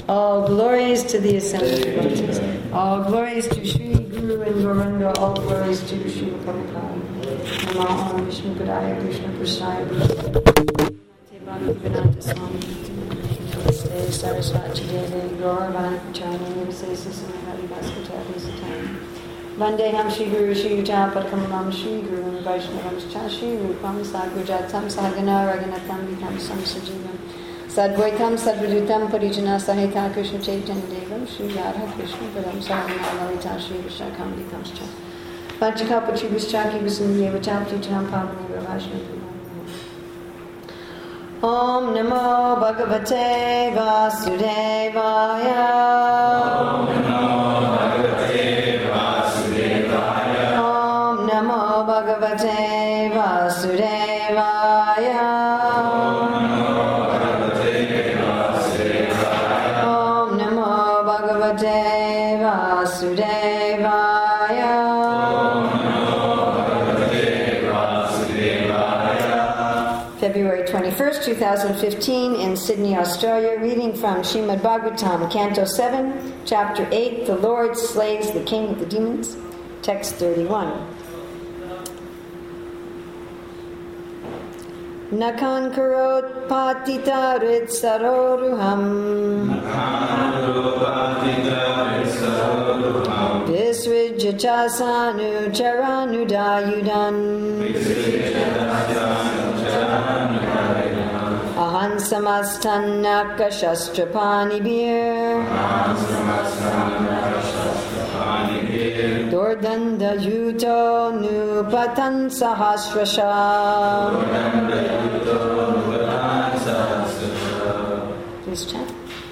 All glories to the assembled devotees. All glories to Sri Guru and Gauranga. All glories to Sri Prabhupada. Namo Om Vishnu Padaya Krishna Prasaya Bhaktivedanta Swami Namaste Sarasvati Deve Gauravan Charni Sesa Samahari Bhaskatari Satani Vandeham Shri Guru Shri Yuja Padkamalam Shri Guru and Vaishnavam Shri Rupam Sagrajatam Sahagana Raganatam Vikam Samsajivam Sadvaitam Sadvadutam Parijana Sahita Krishna Chaitanya Devam Shri Radha Krishna Padam Sahagana Lalita Shri Vishakam Vikamscha Panchakapachi Vishchaki Visundhyeva Chapti Cham Pavaneva Vaishnava Om Namo Bhagavate Vasudevaya Om Namo Bhagavate Vasudevaya Om Namo Bhagavate Vasudevaya Om Namo Bhagavate Vasudevaya February 21st, 2015, in Sydney, Australia, reading from Srimad Bhagavatam, Canto 7, Chapter 8, The Lord Slays the King of the Demons, Text 31. Nakan karot patita rit saroruham Visrijachasanu charanudayudan Ahan samastan nakashastrapanibir Dordanda yuto nupatan sahasrasha Please chant.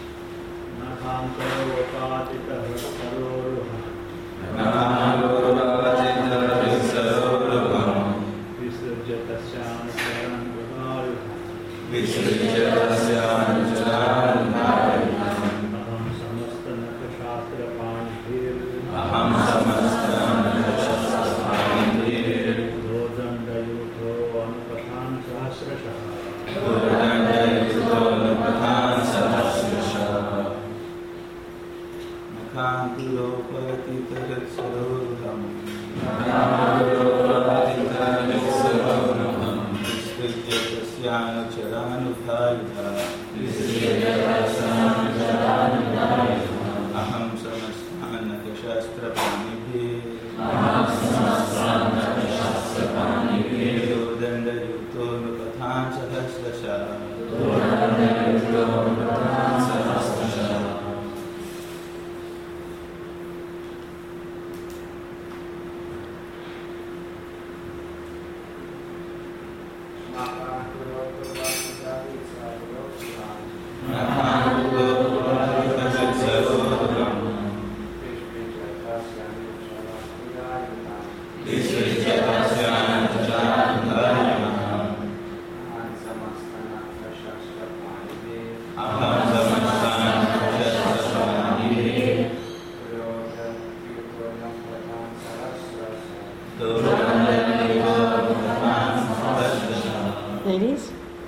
Ladies?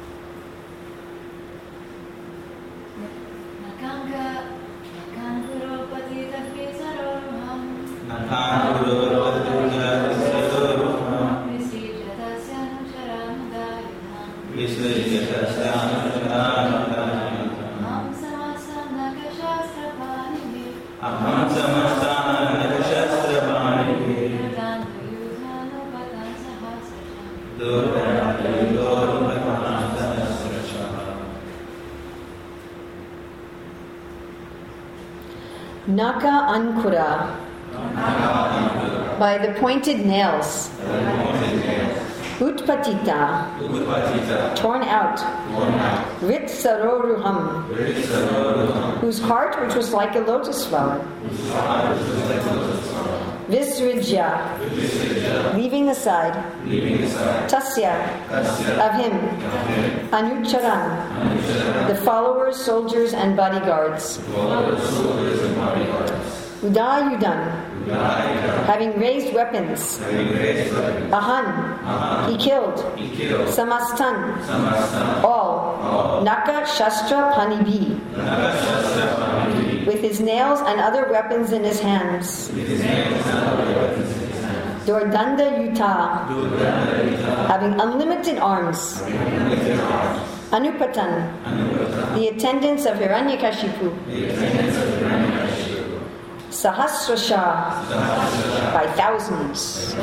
Naka Ankura, by the pointed nails. Utpatita, torn out. Rit Saroruham, whose heart which was like a lotus flower. Visrijya, leaving aside. Tasya, of him. Anucharan, the followers, soldiers, and bodyguards. Udayudan, having raised weapons. Ahan, he killed. Samastan, all. Naka Shastra Panibi, his nails and other weapons in his hands. Dordanda Yuta, having unlimited arms. Anupatan, the attendants of Hiranyakashipu. Sahasrasha, by thousands.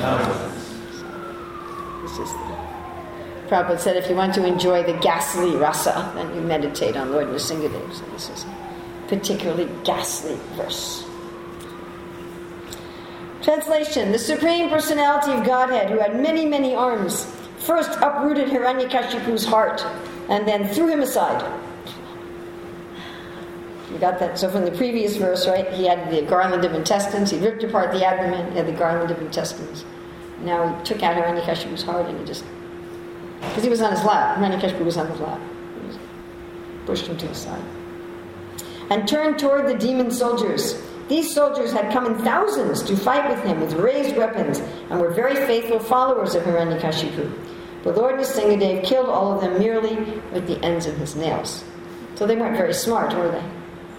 Prabhupada said if you want to enjoy the ghastly rasa, then you meditate on Lord Nrsingadev. So this is a particularly ghastly verse. Translation: the Supreme Personality of Godhead, who had many, many arms, first uprooted Hiranyakashipu's heart and then threw him aside. You got that? So from the previous verse, right, he had the garland of intestines, he ripped apart the abdomen, he had the garland of intestines. Now he took out Hiranyakashipu's heart and he just, because he was on his lap, Hiranyakashipu was on his lap, he just pushed him to the side. And turned toward the demon soldiers. These soldiers had come in thousands to fight with him with raised weapons and were very faithful followers of Hiranyakashipu. But Lord Nrsingadev killed all of them merely with the ends of his nails. So they weren't very smart, were they?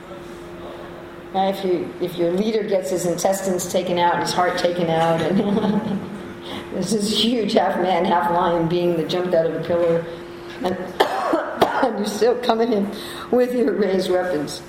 If your leader gets his intestines taken out and his heart taken out, and there's this huge half-man, half-lion being that jumped out of a pillar, and you still come at him with your raised weapons.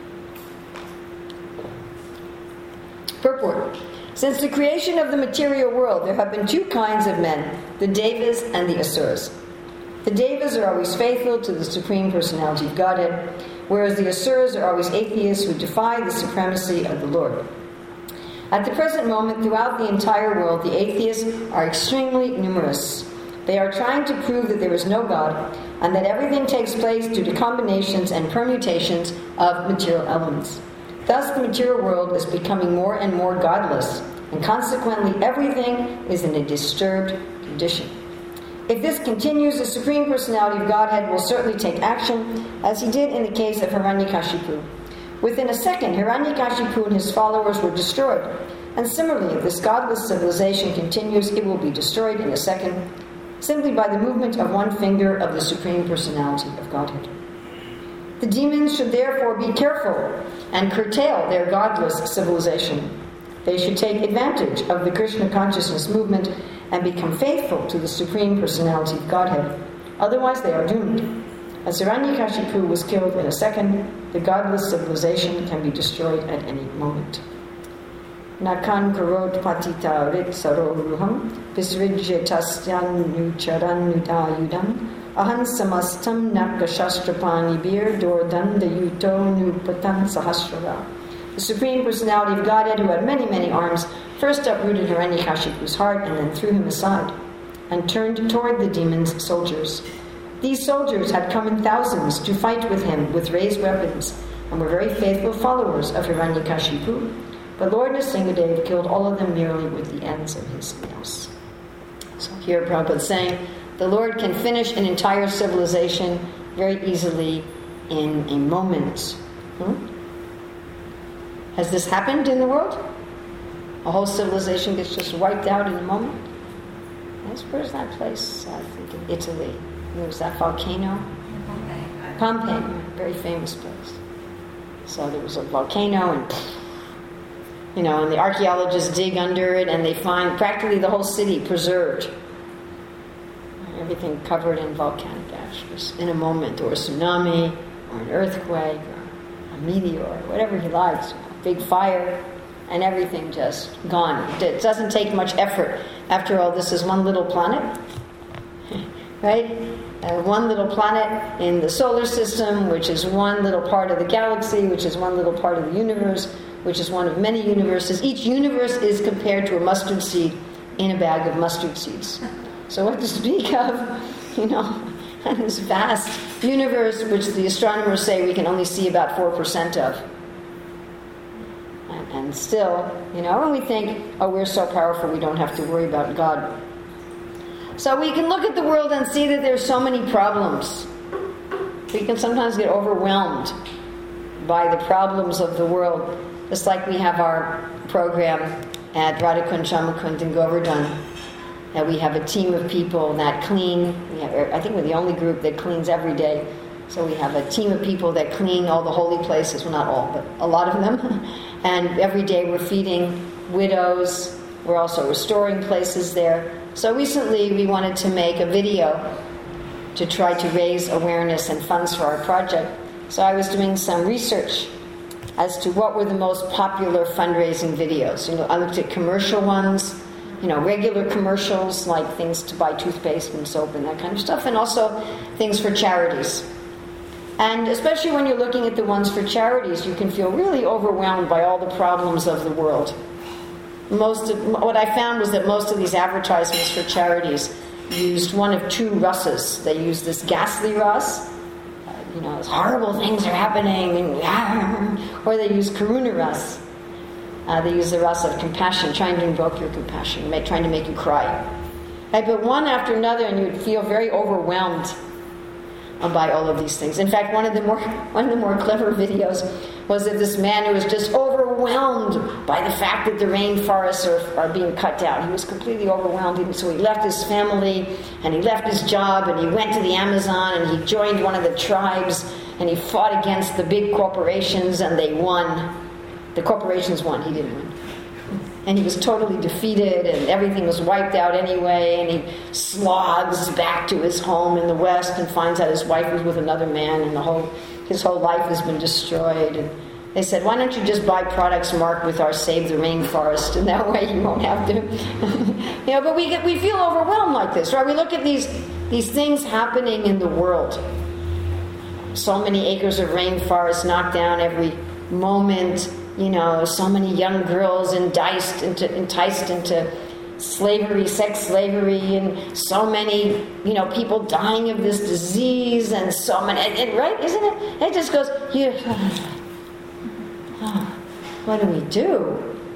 Purport. Since the creation of the material world, there have been two kinds of men, the Devas and the Asuras. The Devas are always faithful to the Supreme Personality of Godhead, whereas the Asuras are always atheists who defy the supremacy of the Lord. At the present moment, throughout the entire world, the atheists are extremely numerous. They are trying to prove that there is no God, and that everything takes place due to combinations and permutations of material elements. Thus, the material world is becoming more and more godless, and consequently everything is in a disturbed condition. If this continues, the Supreme Personality of Godhead will certainly take action, as he did in the case of Hiranyakashipu. Within a second, Hiranyakashipu and his followers were destroyed, and similarly, if this godless civilization continues, it will be destroyed in a second, simply by the movement of one finger of the Supreme Personality of Godhead. The demons should therefore be careful and curtail their godless civilization. They should take advantage of the Krishna consciousness movement and become faithful to the Supreme Personality of Godhead. Otherwise they are doomed. As Hiranyakashipu was killed in a second, the godless civilization can be destroyed at any moment. Nakan karot patita rit saroruham visrijyatasyan nucharan nudayudam Ahan samastam nakashastrapani bir dordanda yuto nupatan sahasrara. The Supreme Personality of Godhead, who had many, many arms, first uprooted Hiranyakashipu's heart and then threw him aside, and turned toward the demons' soldiers. These soldiers had come in thousands to fight with him with raised weapons, and were very faithful followers of Hiranyakashipu. But Lord Nrsingadev killed all of them merely with the ends of his nails. So here Prabhupada is saying, the Lord can finish an entire civilization very easily in a moment. Has this happened in the world? A whole civilization gets just wiped out in a moment? Yes, where's that place? I think in Italy. There's that volcano. Pompeii, very famous place. So there was a volcano and the archaeologists dig under it and they find practically the whole city preserved. Everything covered in volcanic ash, just in a moment, or a tsunami, or an earthquake, or a meteor, whatever he likes, a big fire, and everything just gone. It doesn't take much effort. After all, this is one little planet, right? One little planet in the solar system, which is one little part of the galaxy, which is one little part of the universe, which is one of many universes. Each universe is compared to a mustard seed in a bag of mustard seeds. So what to speak of, this vast universe, which the astronomers say we can only see about 4% of. And still, when we think, we're so powerful, we don't have to worry about God. So we can look at the world and see that there's so many problems. We can sometimes get overwhelmed by the problems of the world. Just like we have our program at Radhakund, Shamakund, and Govardhan. That we have a team of people that clean. I think we're the only group that cleans every day. So we have a team of people that clean all the holy places, well, not all, but a lot of them. And every day we're feeding widows. We're also restoring places there. So recently we wanted to make a video to try to raise awareness and funds for our project. So I was doing some research as to what were the most popular fundraising videos. I looked at commercial ones, regular commercials like things to buy toothpaste and soap and that kind of stuff, and also things for charities. And especially when you're looking at the ones for charities, you can feel really overwhelmed by all the problems of the world. What I found was that most of these advertisements for charities used one of two Russes. They used this ghastly Russ, horrible things are happening, or they use Karuna Rus. They use the Rus of compassion, trying to invoke your compassion, trying to make you cry. But one after another, and you'd feel very overwhelmed by all of these things. In fact, one of the more clever videos was of this man who was just overwhelmed by the fact that the rainforests are being cut down. He was completely overwhelmed, so he left his family and he left his job and he went to the Amazon and he joined one of the tribes and he fought against the big corporations and they won. The corporations won, he didn't win. And he was totally defeated and everything was wiped out anyway, and he slogs back to his home in the West and finds out his wife was with another man and his whole life has been destroyed. And they said, why don't you just buy products marked with our Save the Rainforest, and that way you won't have to. But we feel overwhelmed like this, right? We look at these things happening in the world. So many acres of rainforest knocked down every moment. So many young girls enticed into slavery, sex slavery, and so many, people dying of this disease, and so many, right? Isn't it? It just goes, what do we do?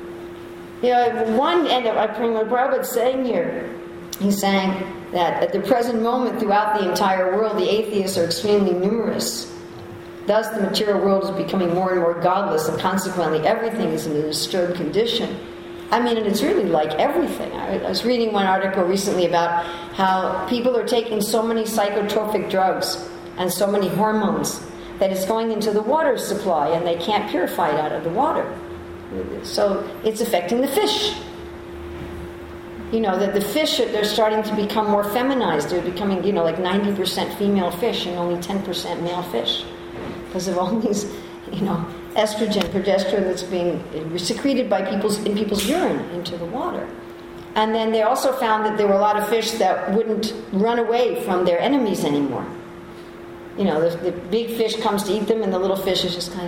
One end of what Prabhupada's saying here, he's saying that at the present moment throughout the entire world, the atheists are extremely numerous. Thus, the material world is becoming more and more godless, and consequently, everything is in a disturbed condition. And it's really like everything. I was reading one article recently about how people are taking so many psychotropic drugs and so many hormones that it's going into the water supply, and they can't purify it out of the water. So it's affecting the fish. That the fish, they're starting to become more feminized. They're becoming, like 90% female fish and only 10% male fish. Because of all these, estrogen, progesterone that's being secreted by in people's urine into the water. And then they also found that there were a lot of fish that wouldn't run away from their enemies anymore. The big fish comes to eat them, and the little fish is just kind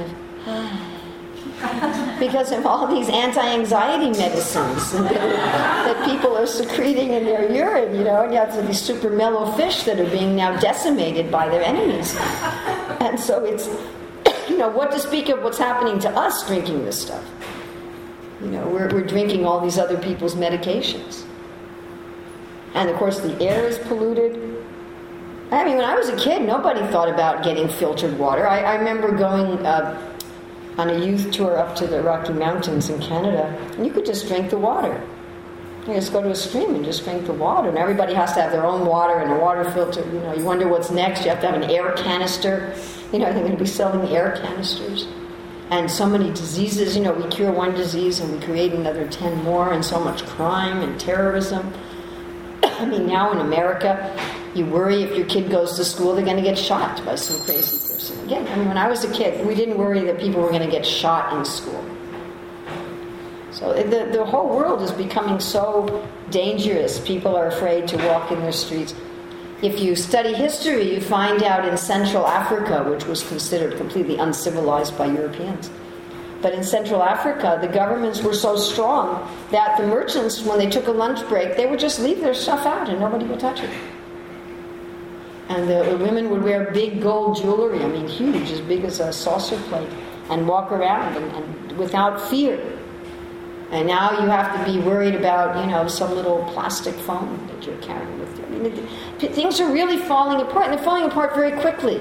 of because of all these anti-anxiety medicines that people are secreting in their urine, and you have these super mellow fish that are being now decimated by their enemies. And so it's, what to speak of what's happening to us drinking this stuff. We're drinking all these other people's medications. And of course the air is polluted. When I was a kid, nobody thought about getting filtered water. I remember going on a youth tour up to the Rocky Mountains in Canada, and you could just drink the water. You just go to a stream and just drink the water, and everybody has to have their own water and a water filter. You wonder what's next. You have to have an air canister. They're going to be selling air canisters. And so many diseases. We cure one disease and we create another 10 more, and so much crime and terrorism. Now in America, you worry if your kid goes to school, they're going to get shot by some crazy person. Again, when I was a kid, we didn't worry that people were going to get shot in school. So the whole world is becoming so dangerous. People are afraid to walk in their streets. If you study history, you find out in Central Africa, which was considered completely uncivilized by Europeans, but in Central Africa, the governments were so strong that the merchants, when they took a lunch break, they would just leave their stuff out and nobody would touch it. And the women would wear big gold jewelry, huge, as big as a saucer plate, and walk around and without fear. And now you have to be worried about, some little plastic phone that you're carrying with you. Things are really falling apart, and they're falling apart very quickly.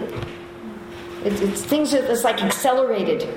It's like accelerated.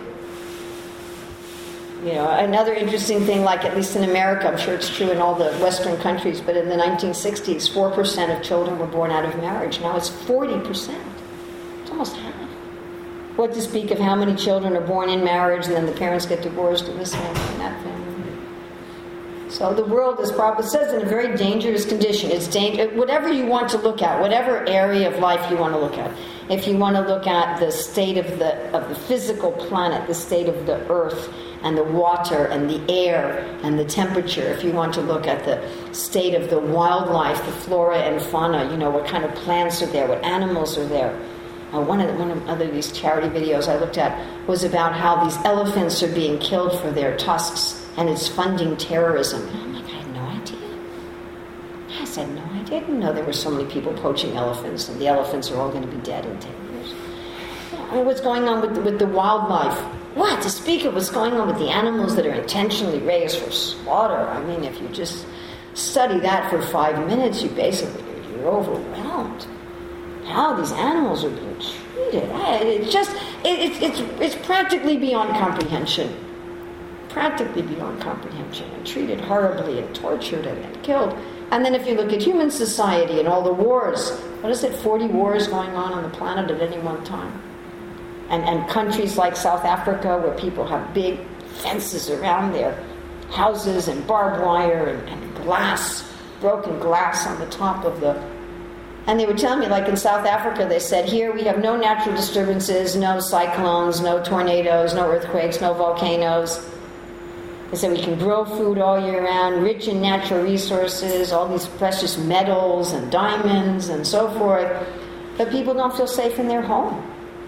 Another interesting thing, like at least in America, I'm sure it's true in all the Western countries, but in the 1960s, 4% of children were born out of marriage. Now it's 40%. It's almost half. What to speak of how many children are born in marriage and then the parents get divorced in this family and that family. So the world is probably, it says, in a very dangerous condition. It's whatever you want to look at, whatever area of life you want to look at. If you want to look at the state of the physical planet, the state of the earth and the water and the air and the temperature, if you want to look at the state of the wildlife, the flora and fauna, what kind of plants are there, what animals are there. One of these charity videos I looked at was about how these elephants are being killed for their tusks, and it's funding terrorism. And I'm like, I had no idea. I said, no, I didn't know there were so many people poaching elephants, and the elephants are all going to be dead in 10 years. What's going on with the wildlife? What to speak of what's going on with the animals that are intentionally raised for slaughter? I mean, if you just study that for 5 minutes, you're overwhelmed. How these animals are being treated. It's practically beyond comprehension. Practically beyond comprehension. And treated horribly and tortured and killed. And then if you look at human society and all the wars, 40 wars going on the planet at any one time? And countries like South Africa where people have big fences around their houses and barbed wire and glass, broken glass on the top of the... And they were telling me, like in South Africa, they said, here we have no natural disturbances, no cyclones, no tornadoes, no earthquakes, no volcanoes. They said we can grow food all year round, rich in natural resources, all these precious metals and diamonds and so forth. But people don't feel safe in their home.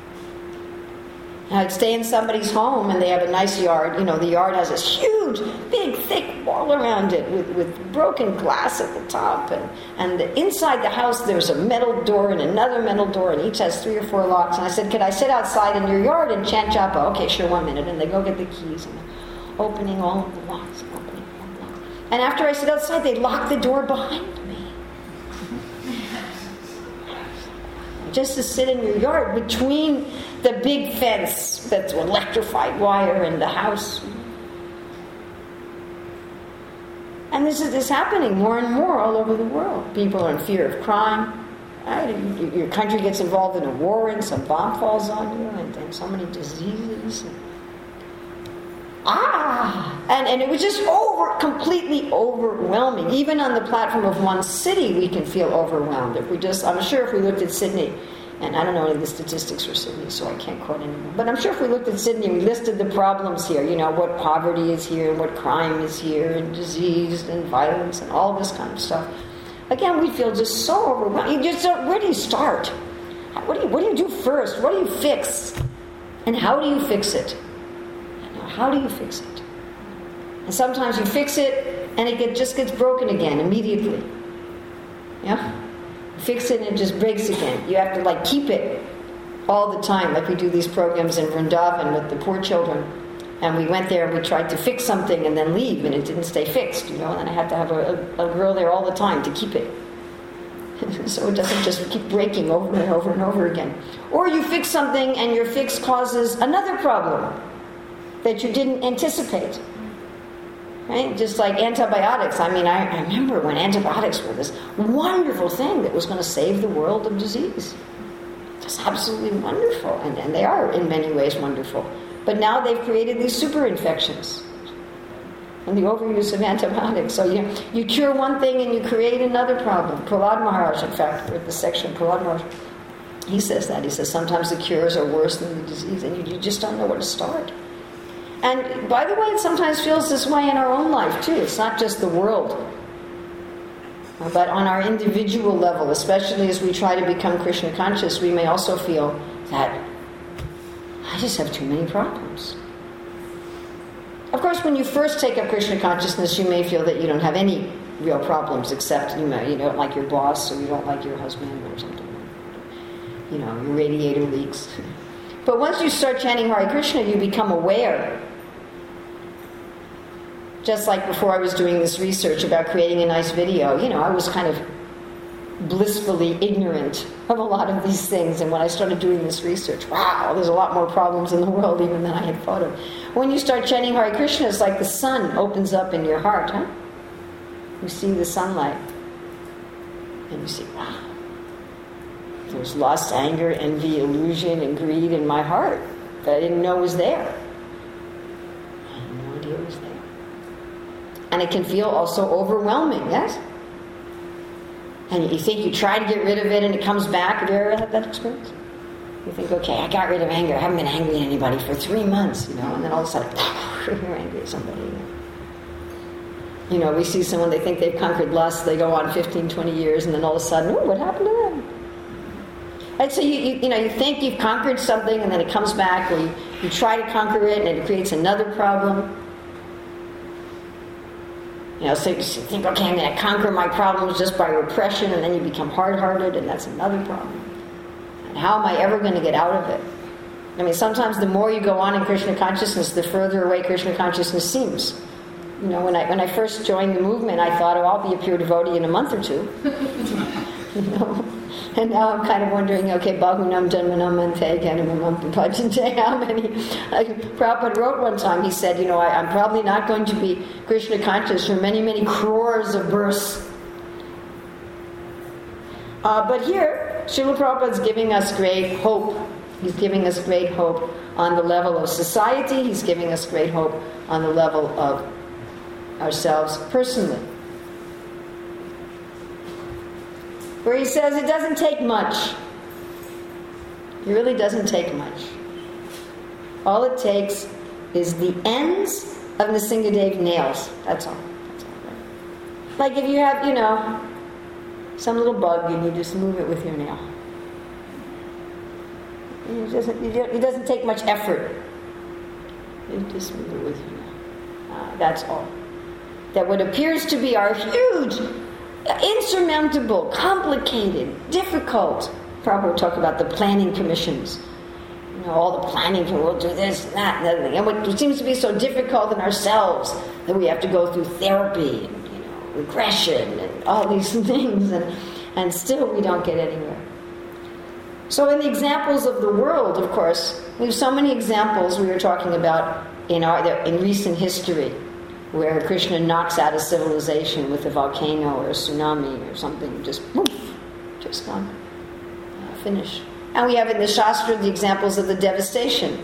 I'd stay in somebody's home and they have a nice yard. The yard has this huge, big, thick wall around it with broken glass at the top. And inside the house there's a metal door and another metal door, and each has 3 or 4 locks. And I said, could I sit outside in your yard and chant japa? Okay, sure, 1 minute. And they go get the keys and opening all of the locks, opening all the locks. And after I sit outside, they lock the door behind me. Just to sit in your yard between the big fence that's electrified wire and the house. And this is happening more and more all over the world. People are in fear of crime. Right? Your country gets involved in a war and some bomb falls on you, and so many diseases. And it was just completely overwhelming. Even on the platform of one city, we can feel overwhelmed. I'm sure if we looked at Sydney, and I don't know any of the statistics for Sydney, so I can't quote anyone, but I'm sure if we looked at Sydney and we listed the problems here, what poverty is here, and what crime is here, and disease, and violence, and all this kind of stuff, again, we feel just so overwhelmed. Where do you start? What do you do first? What do you fix? And how do you fix it? How do you fix it? And sometimes you fix it and it just gets broken again immediately. Yeah? You fix it and it just breaks again. You have to keep it all the time, like we do these programs in Vrindavan with the poor children. And we went there and we tried to fix something and then leave, and it didn't stay fixed, and then I had to have a girl there all the time to keep it. So it doesn't just keep breaking over and over and over again. Or you fix something and your fix causes another problem that you didn't anticipate. Right? Just like antibiotics. I remember when antibiotics were this wonderful thing that was going to save the world of disease. Just absolutely wonderful. And they are in many ways wonderful. But now they've created these super infections and the overuse of antibiotics. So you cure one thing and you create another problem. Prahlad Maharaj, in fact, with the section of Prahlad Maharaj, he says that. He says sometimes the cures are worse than the disease, and you just don't know where to start. And by the way, it sometimes feels this way in our own life too. It's not just the world. But on our individual level, especially as we try to become Krishna conscious, we may also feel that I just have too many problems. Of course, when you first take up Krishna consciousness, you may feel that you don't have any real problems, except you don't like your boss, or you don't like your husband, or something. Your radiator leaks. But once you start chanting Hare Krishna, you become aware. Just like before I was doing this research about creating a nice video, I was kind of blissfully ignorant of a lot of these things. And when I started doing this research, wow, there's a lot more problems in the world even than I had thought of. When you start chanting Hare Krishna, it's like the sun opens up in your heart, huh? You see the sunlight. And you see, wow. There's lust, anger, envy, illusion, and greed in my heart that I didn't know was there. I had no idea it was there. And it can feel also overwhelming, yes? And you think you try to get rid of it and it comes back. Have you ever had that experience? You think, okay, I got rid of anger. I haven't been angry at anybody for 3 months, and then all of a sudden, you're angry at somebody. We see someone, they think they've conquered lust, they go on 15, 20 years, and then all of a sudden, what happened to them? And so you think you've conquered something, and then it comes back, or you try to conquer it, and it creates another problem. So you think, okay, I'm going to conquer my problems just by repression, and then you become hard-hearted, and that's another problem. And how am I ever going to get out of it? Sometimes the more you go on in Krishna consciousness, the further away Krishna consciousness seems. When I first joined the movement, I thought, I'll be a pure devotee in a month or two. And now I'm kind of wondering, okay, Bahunam Janmanam Ante Ganamam Pajante, how many? Prabhupada wrote one time, he said, I'm probably not going to be Krishna conscious for many, many crores of births. But here, Srila Prabhupada is giving us great hope. He's giving us great hope on the level of society. He's giving us great hope on the level of ourselves personally. Where he says it doesn't take much. It really doesn't take much. All it takes is the ends of Nrsingadev nails. That's all. Right? Like if you have, some little bug and you just move it with your nail. It doesn't take much effort. You just move it with your nail. That's all. That what appears to be our huge, insurmountable, complicated, difficult. Prabhupada will talk about the planning commissions. All the planning, we'll do this and that and the other thing. And what seems to be so difficult in ourselves that we have to go through therapy and regression and all these things, and still we don't get anywhere. So in the examples of the world, of course, we have so many examples we were talking about in recent history, where Krishna knocks out a civilization with a volcano or a tsunami or something, just poof, just gone, finished. And we have in the Shastra the examples of the devastation.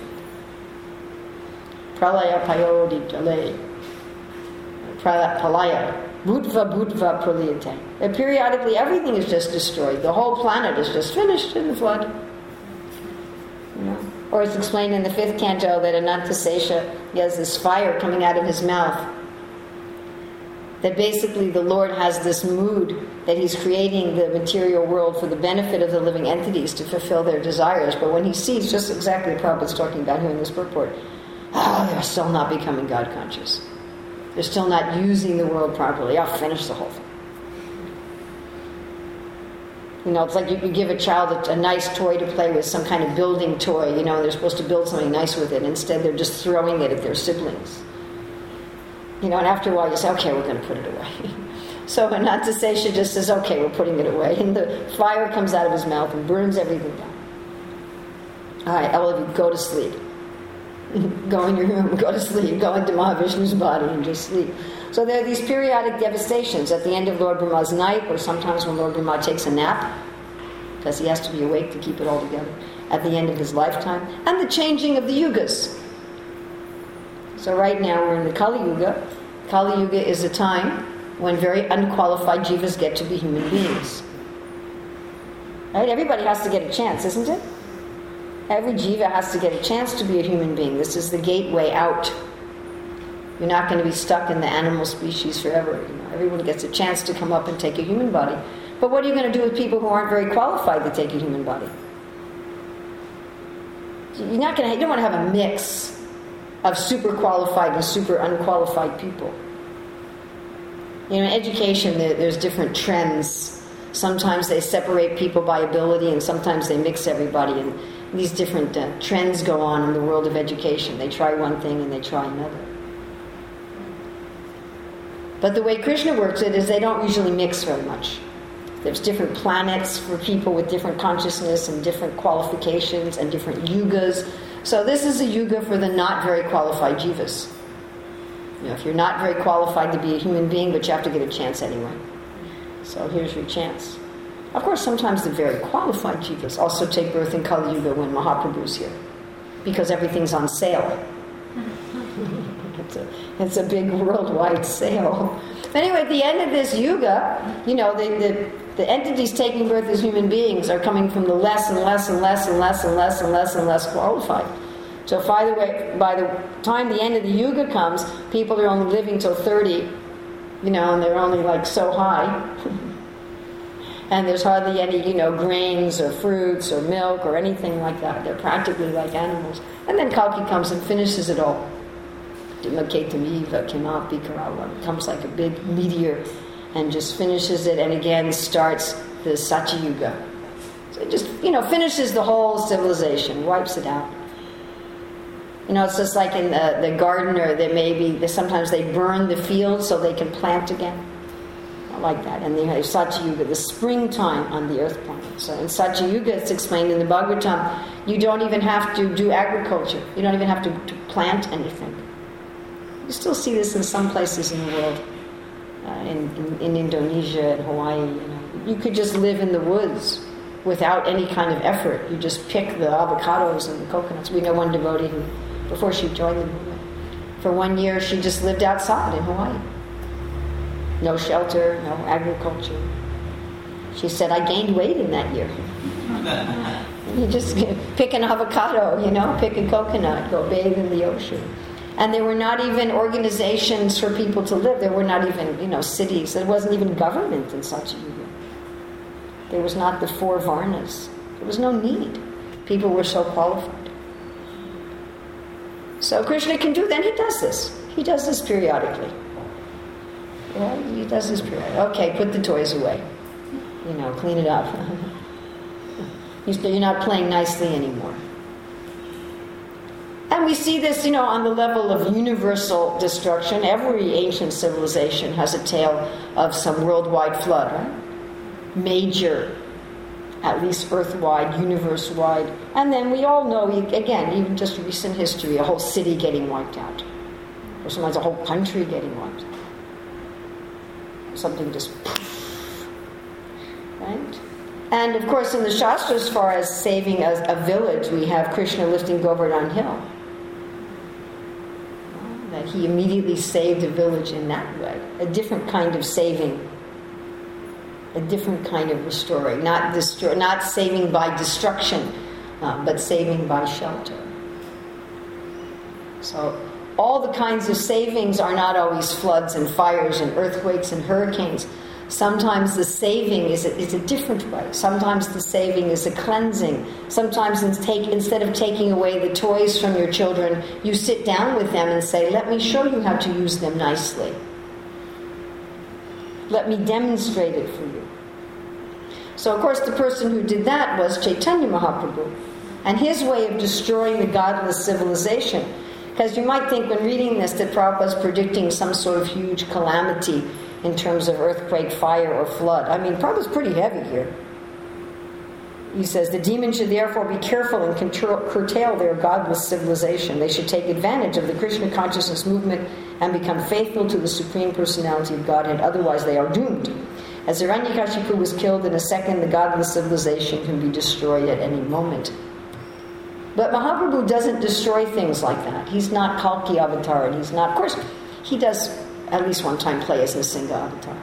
Pralaya payodi jale, pralaya, bhutva praliyate. And periodically everything is just destroyed. The whole planet is just finished in the flood. Or it's explained in the 5th canto that Anantasesha, he has this fire coming out of his mouth. That basically the Lord has this mood that he's creating the material world for the benefit of the living entities to fulfill their desires. But when he sees, just exactly what Prabhupada's talking about here in this purport, they're still not becoming God conscious. They're still not using the world properly. I'll finish the whole thing. It's like you give a child a nice toy to play with, some kind of building toy, they're supposed to build something nice with it. Instead, they're just throwing it at their siblings. And after a while you say, okay, we're going to put it away. So Anantasesha just says, okay, we're putting it away. And the fire comes out of his mouth and burns everything down. All right, all of you, go to sleep. Go in your room, go to sleep. Go into Mahavishnu's body and just sleep. So there are these periodic devastations at the end of Lord Brahma's night, or sometimes when Lord Brahma takes a nap, because he has to be awake to keep it all together, at the end of his lifetime, and the changing of the yugas. So right now we're in the Kali Yuga. Kali Yuga is a time when very unqualified jivas get to be human beings. Right? Everybody has to get a chance, isn't it? Every jiva has to get a chance to be a human being. This is the gateway out. You're not going to be stuck in the animal species forever. Everyone gets a chance to come up and take a human body. But what are you going to do with people who aren't very qualified to take a human body? You don't want to have a mix of super qualified and super unqualified people. In education, there's different trends. Sometimes they separate people by ability, and sometimes they mix everybody. And these different trends go on in the world of education. They try one thing and they try another. But the way Krishna works it is they don't usually mix very much. There's different planets for people with different consciousness and different qualifications and different yugas. So this is a yuga for the not very qualified jivas. If you're not very qualified to be a human being, but you have to get a chance anyway. So here's your chance. Of course, sometimes the very qualified jivas also take birth in Kali Yuga when Mahaprabhu's here, because everything's on sale. It's a big worldwide sale. But anyway, at the end of this yuga, the entities taking birth as human beings are coming from the less and less and less and less and less and less and less qualified. So by the time the end of the yuga comes, people are only living till 30, and they're only like so high. And there's hardly any, grains or fruits or milk or anything like that. They're practically like animals. And then Kalki comes and finishes it all. Comes like a big meteor and just finishes it, and again starts the Satyuga. So it just, finishes the whole civilization, wipes it out. It's just like in the gardener that sometimes they burn the field so they can plant again. Like that. And they have Satyuga, the springtime on the earth planet. So in Satyuga, it's explained in the Bhagavatam, you don't even have to do agriculture. You don't even have to plant anything. You still see this in some places in the world. In Indonesia and Hawaii, you could just live in the woods without any kind of effort. You just pick the avocados and the coconuts. We know one devotee who, before she joined the movement, for 1 year she just lived outside in Hawaii. No shelter, no agriculture. She said, I gained weight in that year. You just pick an avocado, pick a coconut, go bathe in the ocean. And there were not even organizations for people to live. There were not even, cities. There wasn't even government in Satyuga. There was not the 4 varnas. There was no need. People were so qualified. So Krishna can do that. He does this. He does this periodically. Yeah, he does this periodically. Okay, put the toys away. Clean it up. You're not playing nicely anymore. And we see this, on the level of universal destruction. Every ancient civilization has a tale of some worldwide flood, right? Major, at least earth-wide, universe-wide. And then we all know, again, even just recent history, a whole city getting wiped out. Or sometimes a whole country getting wiped out. Something just poof, right? And of course in the Shastra, as far as saving a village, we have Krishna lifting Govardhan Hill. That he immediately saved a village in that way. A different kind of saving. A different kind of restoring. Not saving by destruction, but saving by shelter. So all the kinds of savings are not always floods and fires and earthquakes and hurricanes. Sometimes the saving is a different way. Sometimes the saving is a cleansing. Sometimes instead of taking away the toys from your children, you sit down with them and say, let me show you how to use them nicely. Let me demonstrate it for you. So of course the person who did that was Chaitanya Mahaprabhu. And his way of destroying the godless civilization. Because you might think when reading this that Prabhupada's predicting some sort of huge calamity in terms of earthquake, fire, or flood. I mean, Prabhupada's pretty heavy here. He says, the demons should therefore be careful and curtail their godless civilization. They should take advantage of the Krishna consciousness movement and become faithful to the Supreme Personality of Godhead. Otherwise, they are doomed. As Hiranyakashipu was killed in a second, the godless civilization can be destroyed at any moment. But Mahaprabhu doesn't destroy things like that. He's not Kalki avatar, and he's not... Of course, he does at least one time play as Nrsimha avatar.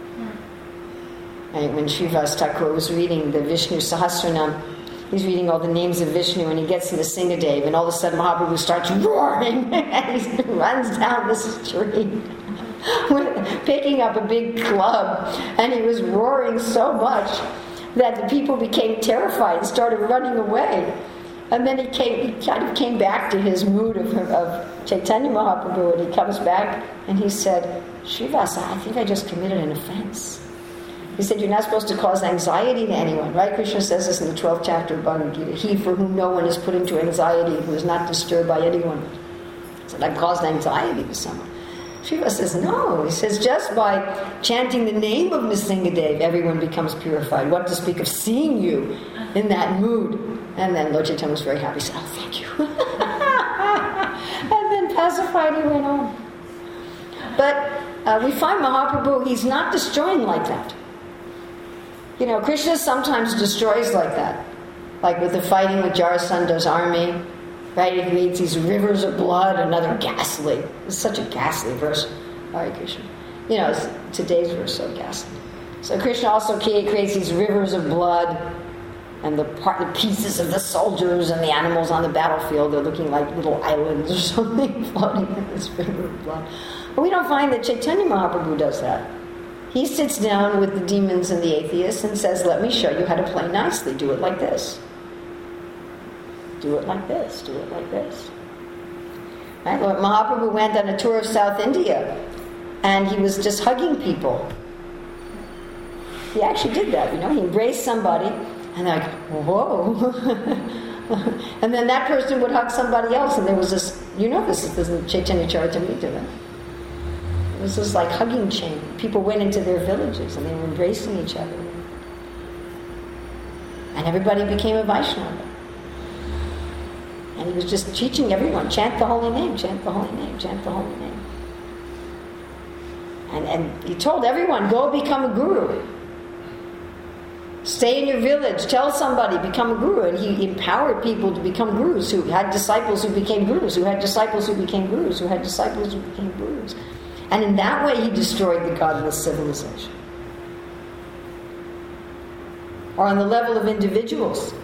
And when Srivas Thakur was reading the Vishnu Sahasranam, he's reading all the names of Vishnu, and he gets to Nrsimhadev, and all of a sudden Mahaprabhu starts roaring, and he runs down the street, picking up a big club, and he was roaring so much that the people became terrified and started running away. And then he kind of came back to his mood of Chaitanya Mahaprabhu, and he comes back and he said, Srivasa, I think I just committed an offense. He said, you're not supposed to cause anxiety to anyone, right? Krishna says this in the 12th chapter of Bhagavad Gita. He for whom no one is put into anxiety, who is not disturbed by anyone. He said, I've caused anxiety to someone. Srivasa says, no. He says, just by chanting the name of Nrsimhadev, everyone becomes purified. What to speak of seeing you in that mood? And then Lord Chaitanya was very happy. He said, oh, thank you. And then pacified, he went home. But we find Mahaprabhu, he's not destroying like that. Krishna sometimes destroys like that. Like with the fighting with Jarasanda's army, right? He creates these rivers of blood, another ghastly. It's such a ghastly verse. Hare Krishna. Today's verse so ghastly. So Krishna also creates these rivers of blood, and the pieces of the soldiers and the animals on the battlefield, they're looking like little islands or something floating in this river of blood. But we don't find that Chaitanya Mahaprabhu does that. He sits down with the demons and the atheists and says, let me show you how to play nicely. Do it like this. Do it like this. Do it like this. Right? Lord Mahaprabhu went on a tour of South India, and he was just hugging people. He actually did that, He embraced somebody, and they're like, whoa. And then that person would hug somebody else, and there was this, this is the Chaitanya Charitamrita, right? It was this like hugging chain. People went into their villages, and they were embracing each other. And everybody became a Vaishnava. And he was just teaching everyone, chant the holy name, chant the holy name, chant the holy name. And he told everyone, go become a guru. Stay in your village, tell somebody, become a guru. And he empowered people to become gurus, who had disciples who became gurus, who had disciples who became gurus, who had disciples who became gurus. And in that way he destroyed the godless civilization. Or on the level of individuals,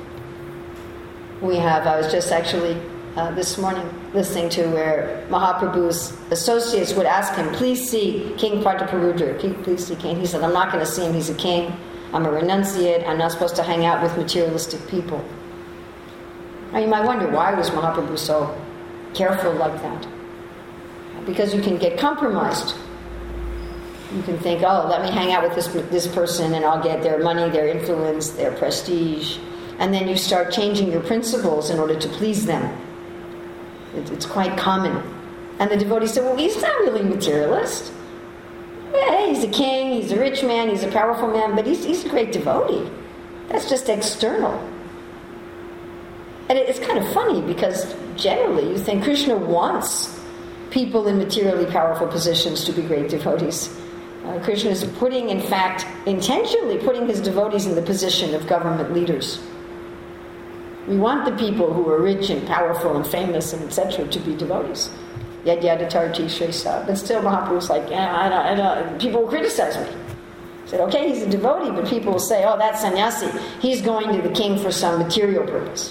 I was just actually this morning listening to where Mahaprabhu's associates would ask him, please see King Prataparudra, please see King. He said, I'm not going to see him, he's a king. I'm a renunciate. I'm not supposed to hang out with materialistic people. Now you might wonder, why was Mahaprabhu so careful like that? Because you can get compromised. You can think, let me hang out with this person and I'll get their money, their influence, their prestige. And then you start changing your principles in order to please them. It's quite common. And the devotee said, well, he's not really materialist. Yeah, he's a king, he's a rich man, he's a powerful man, but he's a great devotee. That's just external. And it's kind of funny because generally you think Krishna wants people in materially powerful positions to be great devotees. Krishna is intentionally putting his devotees in the position of government leaders. We want the people who are rich and powerful and famous and etc. to be devotees. Yad yadatarti shrestha. But still Mahaprabhu's like, I don't, people will criticize me. He said, okay, he's a devotee, but people will say, that's sannyasi. He's going to the king for some material purpose.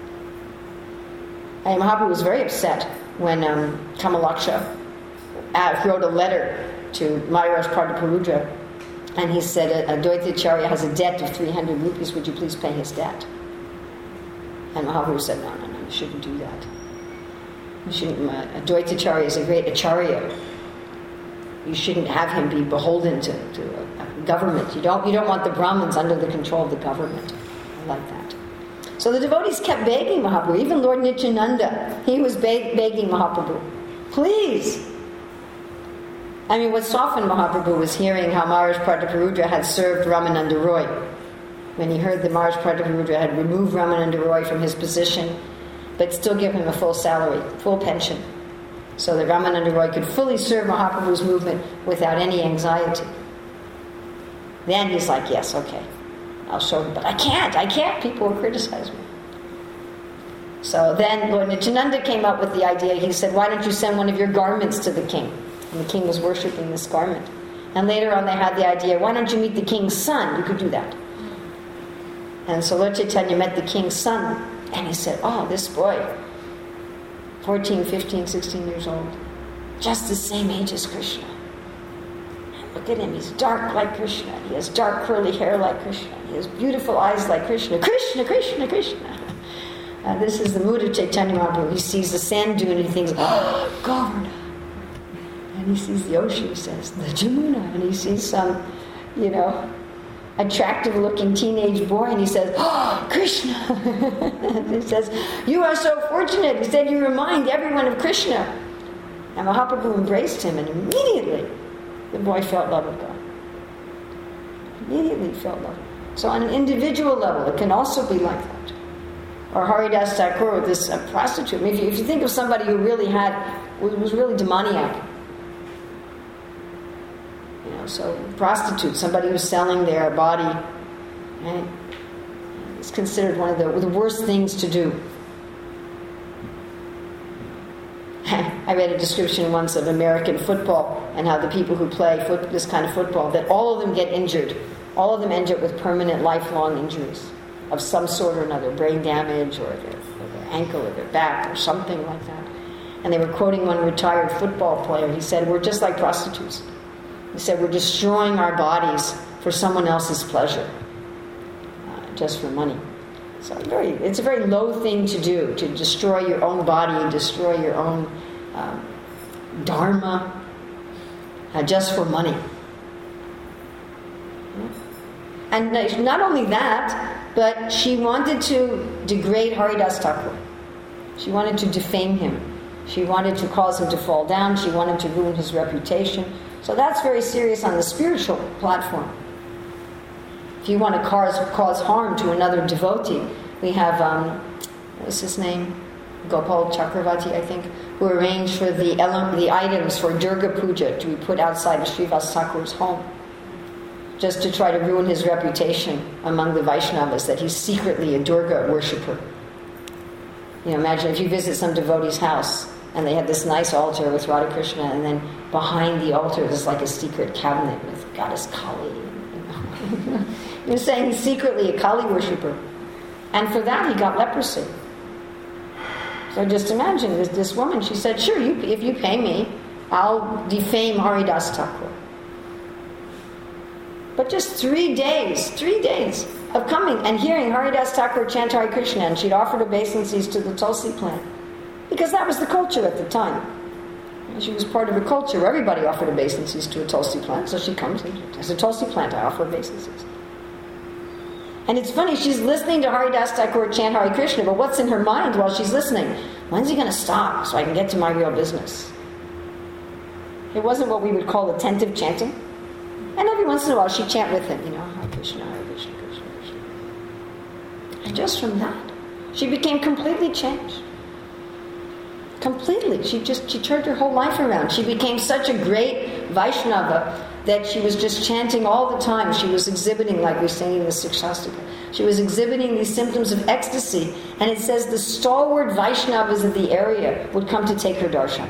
And Mahaprabhu was very upset when Kamalaksha wrote a letter to Maharaj Prataparudra, and he said, Advaitacharya has a debt of 300 rupees, would you please pay his debt? And Mahaprabhu said, no, you shouldn't do that. Advaitacharya is a great acharya. You shouldn't have him be beholden to a government. You don't want the Brahmins under the control of the government. I like that. So the devotees kept begging Mahaprabhu. Even Lord Nityananda, he was begging Mahaprabhu, please. What softened Mahaprabhu was hearing how Maharaj Prataparudra had served Ramananda Roy. When he heard that Maharaj Prataparudra had removed Ramananda Roy from his position, but still give him a full salary, full pension, so that Ramananda Roy could fully serve Mahaprabhu's movement without any anxiety. Then he's like, yes, okay, I'll show him, but I can't, people will criticize me. So then Lord Nityananda came up with the idea. He said, why don't you send one of your garments to the king? And the king was worshipping this garment. And later on they had the idea, why don't you meet the king's son? You could do that. And so Lord Chaitanya met the king's son, and he said, this boy, 14, 15, 16 years old, just the same age as Krishna. And look at him, he's dark like Krishna. He has dark curly hair like Krishna. He has beautiful eyes like Krishna. Krishna, Krishna, Krishna. This is the mood of Chaitanya Mahaprabhu. He sees the sand dune and he thinks, Govardhan. And he sees the ocean, he says, the Jamuna. And he sees some, attractive-looking teenage boy, and he says, Krishna. He says, you are so fortunate. He said, you remind everyone of Krishna. And Mahaprabhu embraced him, and immediately the boy felt love of God. Immediately felt love. So on an individual level, it can also be like that. Or Haridas Thakur, this prostitute. If you think of somebody who really was really demoniac, so prostitute, somebody who's selling their body Right? It's considered one of the worst things to do. I read a description once of American football and how the people who play this kind of football, that all of them get injured. All of them end up with permanent, lifelong injuries of some sort or another, brain damage or their ankle or their back or something like that. And they were quoting one retired football player. He said, "We're just like prostitutes." He said, "We're destroying our bodies for someone else's pleasure, just for money." So it's a very low thing to do, to destroy your own body, destroy your own dharma, just for money. And not only that, but she wanted to degrade Haridas Thakur. She wanted to defame him. She wanted to cause him to fall down. She wanted to ruin his reputation. So that's very serious on the spiritual platform. If you want to cause harm to another devotee, we have, what's his name? Gopal Chakravarti, I think, who arranged for the items for Durga Puja to be put outside of Srivas Thakur's home, just to try to ruin his reputation among the Vaishnavas that he's secretly a Durga worshipper. Imagine if you visit some devotee's house and they have this nice altar with Radha Krishna, and then behind the altar there's like a secret cabinet with Goddess Kali. You're saying he's secretly a Kali worshipper. And for that he got leprosy. So just imagine this woman, she said, "Sure, if you pay me, I'll defame Haridas Thakur." But just 3 days of coming and hearing Haridas Thakur chant Hare Krishna, and she'd offered obeisances to the Tulsi plant. Because that was the culture at the time. And she was part of a culture where everybody offered obeisances to a Tulsi plant. So she comes and, "As a Tulsi plant, I offer obeisances." And it's funny, she's listening to Haridas Thakur chant Hare Krishna, but what's in her mind while she's listening? When's he going to stop so I can get to my real business? It wasn't what we would call attentive chanting. And every once in a while she'd chant with him, Hare Krishna, Krishna, Krishna. And just from that, she became completely changed. Completely. She turned her whole life around. She became such a great Vaishnava that she was just chanting all the time. She was exhibiting, like we're saying in the Sikshastika, she was exhibiting these symptoms of ecstasy. And it says the stalwart Vaishnavas of the area would come to take her darshan.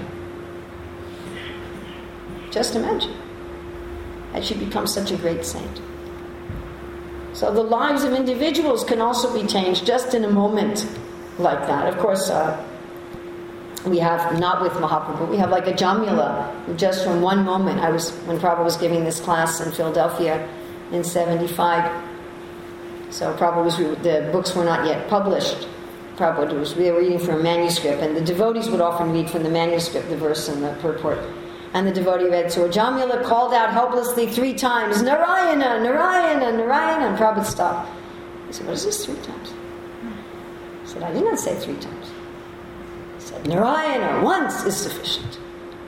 Just imagine. And she becomes such a great saint. So the lives of individuals can also be changed just in a moment like that. Of course, we have, not with Mahaprabhu, we have like a Jamila, who just from one moment, when Prabhupada was giving this class in Philadelphia in 75, so the books were not yet published. We were reading from a manuscript, and the devotees would often read from the manuscript, the verse and the purport. And the devotee read, so Jamila called out helplessly 3 times, "Narayana, Narayana, Narayana," and Prabhupada stopped. He said, "What is this 3 times?" He said, "I did not say 3 times. Narayana once is sufficient."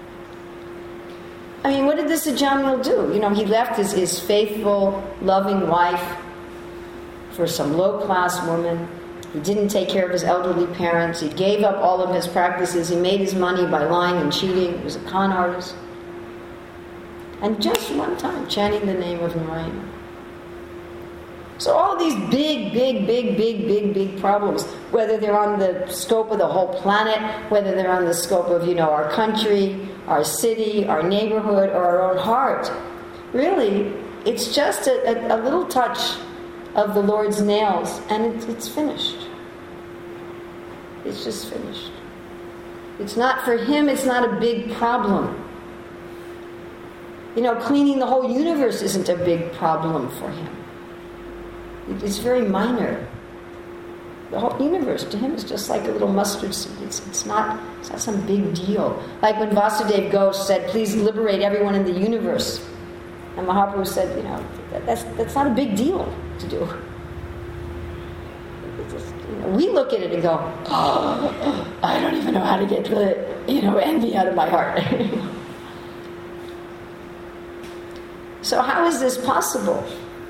I mean, what did this Ajamil do? He left his faithful, loving wife for some low-class woman. He didn't take care of his elderly parents. He gave up all of his practices. He made his money by lying and cheating. He was a con artist. And just one time, chanting the name of Narayana. So all these big problems, whether they're on the scope of the whole planet, whether they're on the scope of, our country, our city, our neighborhood, or our own heart, really, it's just a little touch of the Lord's nails, and it's finished. It's just finished. It's not, for him, it's not a big problem. Cleaning the whole universe isn't a big problem for him. It's very minor. The whole universe to him is just like a little mustard seed. It's not some big deal. Like when Vasudeva Ghosh said, "Please liberate everyone in the universe," and Mahaprabhu said, that's not a big deal to do. We look at it and go, "Oh, I don't even know how to get the envy out of my heart." So how is this possible?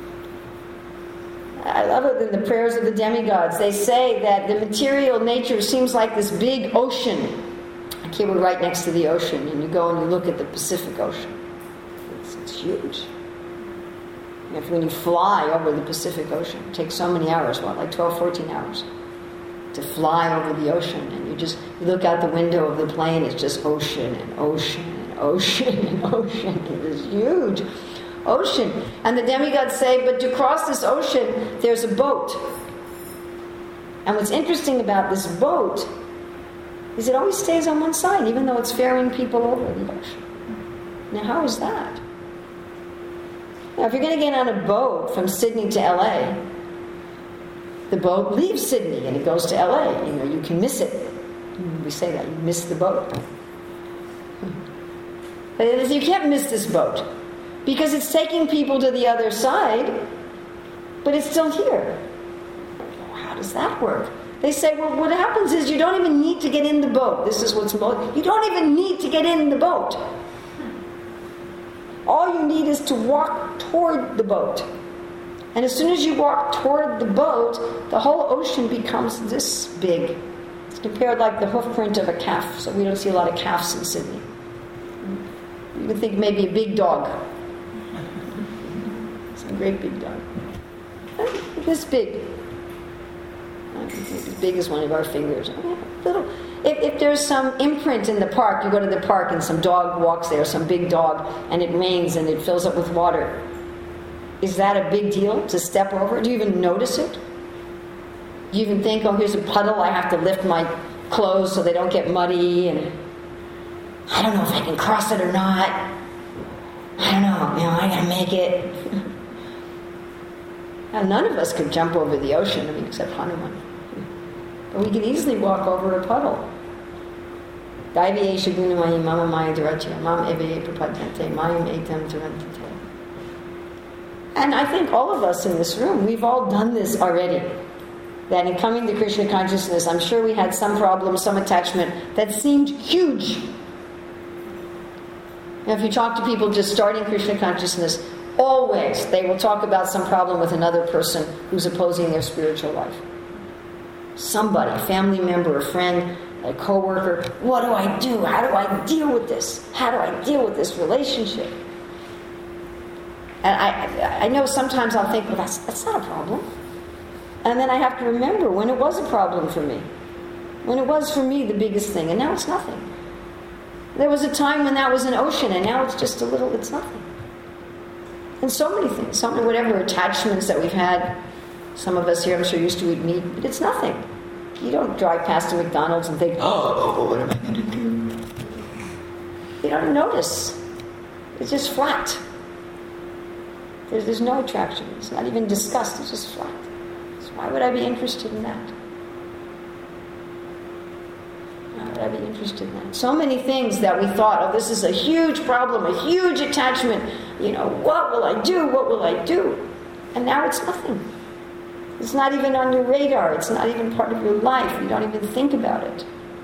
I love it in the prayers of the demigods. They say that the material nature seems like this big ocean. Like here we're right next to the ocean, and you go and you look at the Pacific Ocean. It's huge. When you fly over the Pacific Ocean, it takes so many hours, like 12, 14 hours to fly over the ocean, and you look out the window of the plane, it's just ocean and ocean and ocean and ocean, and this huge ocean. And the demigods say, but to cross this ocean, there's a boat. And what's interesting about this boat is it always stays on one side, even though it's ferrying people over the ocean. Now, how is that? Now, if you're going to get on a boat from Sydney to LA, the boat leaves Sydney and it goes to LA. You can miss it. We say that, you miss the boat. But you can't miss this boat because it's taking people to the other side, but it's still here. How does that work? They say, well, what happens is you don't even need to get in the boat. This is what's you don't even need to get in the boat. All you need is to walk toward the boat. And as soon as you walk toward the boat, the whole ocean becomes this big. It's compared like the hoof print of a calf. So we don't see a lot of calves in Sydney. You would think maybe a big dog. It's a great big dog. This big. As big as one of our fingers. Little. If there's some imprint in the park, you go to the park and some dog walks there, some big dog, and it rains and it fills up with water. Is that a big deal to step over? Do you even notice it? Do you even think, oh, here's a puddle, I have to lift my clothes so they don't get muddy, and I don't know if I can cross it or not. I don't know, I gotta make it. Now, none of us could jump over the ocean, except Hanuman. But we can easily walk over a puddle. And I think all of us in this room, we've all done this already. That in coming to Krishna consciousness, I'm sure we had some problem, some attachment that seemed huge. Now, if you talk to people just starting Krishna consciousness, always they will talk about some problem with another person who's opposing their spiritual life. Somebody, family member, a friend, a co-worker. What do I do? How do I deal with this? How do I deal with this relationship? And I know sometimes I'll think, well, that's not a problem. And then I have to remember when it was a problem for me. When it was for me the biggest thing, and now it's nothing. There was a time when that was an ocean, and now it's just it's nothing. And so many things, whatever attachments that we've had. Some of us here, I'm sure, used to eat meat, but it's nothing. You don't drive past a McDonald's and think, oh, what am I going to do? You don't notice. It's just flat. There's no attraction. It's not even disgust. It's just flat. So why would I be interested in that? Why would I be interested in that? So many things that we thought, oh, this is a huge problem, a huge attachment. What will I do? What will I do? And now it's nothing. It's not even on your radar. It's not even part of your life. You don't even think about it.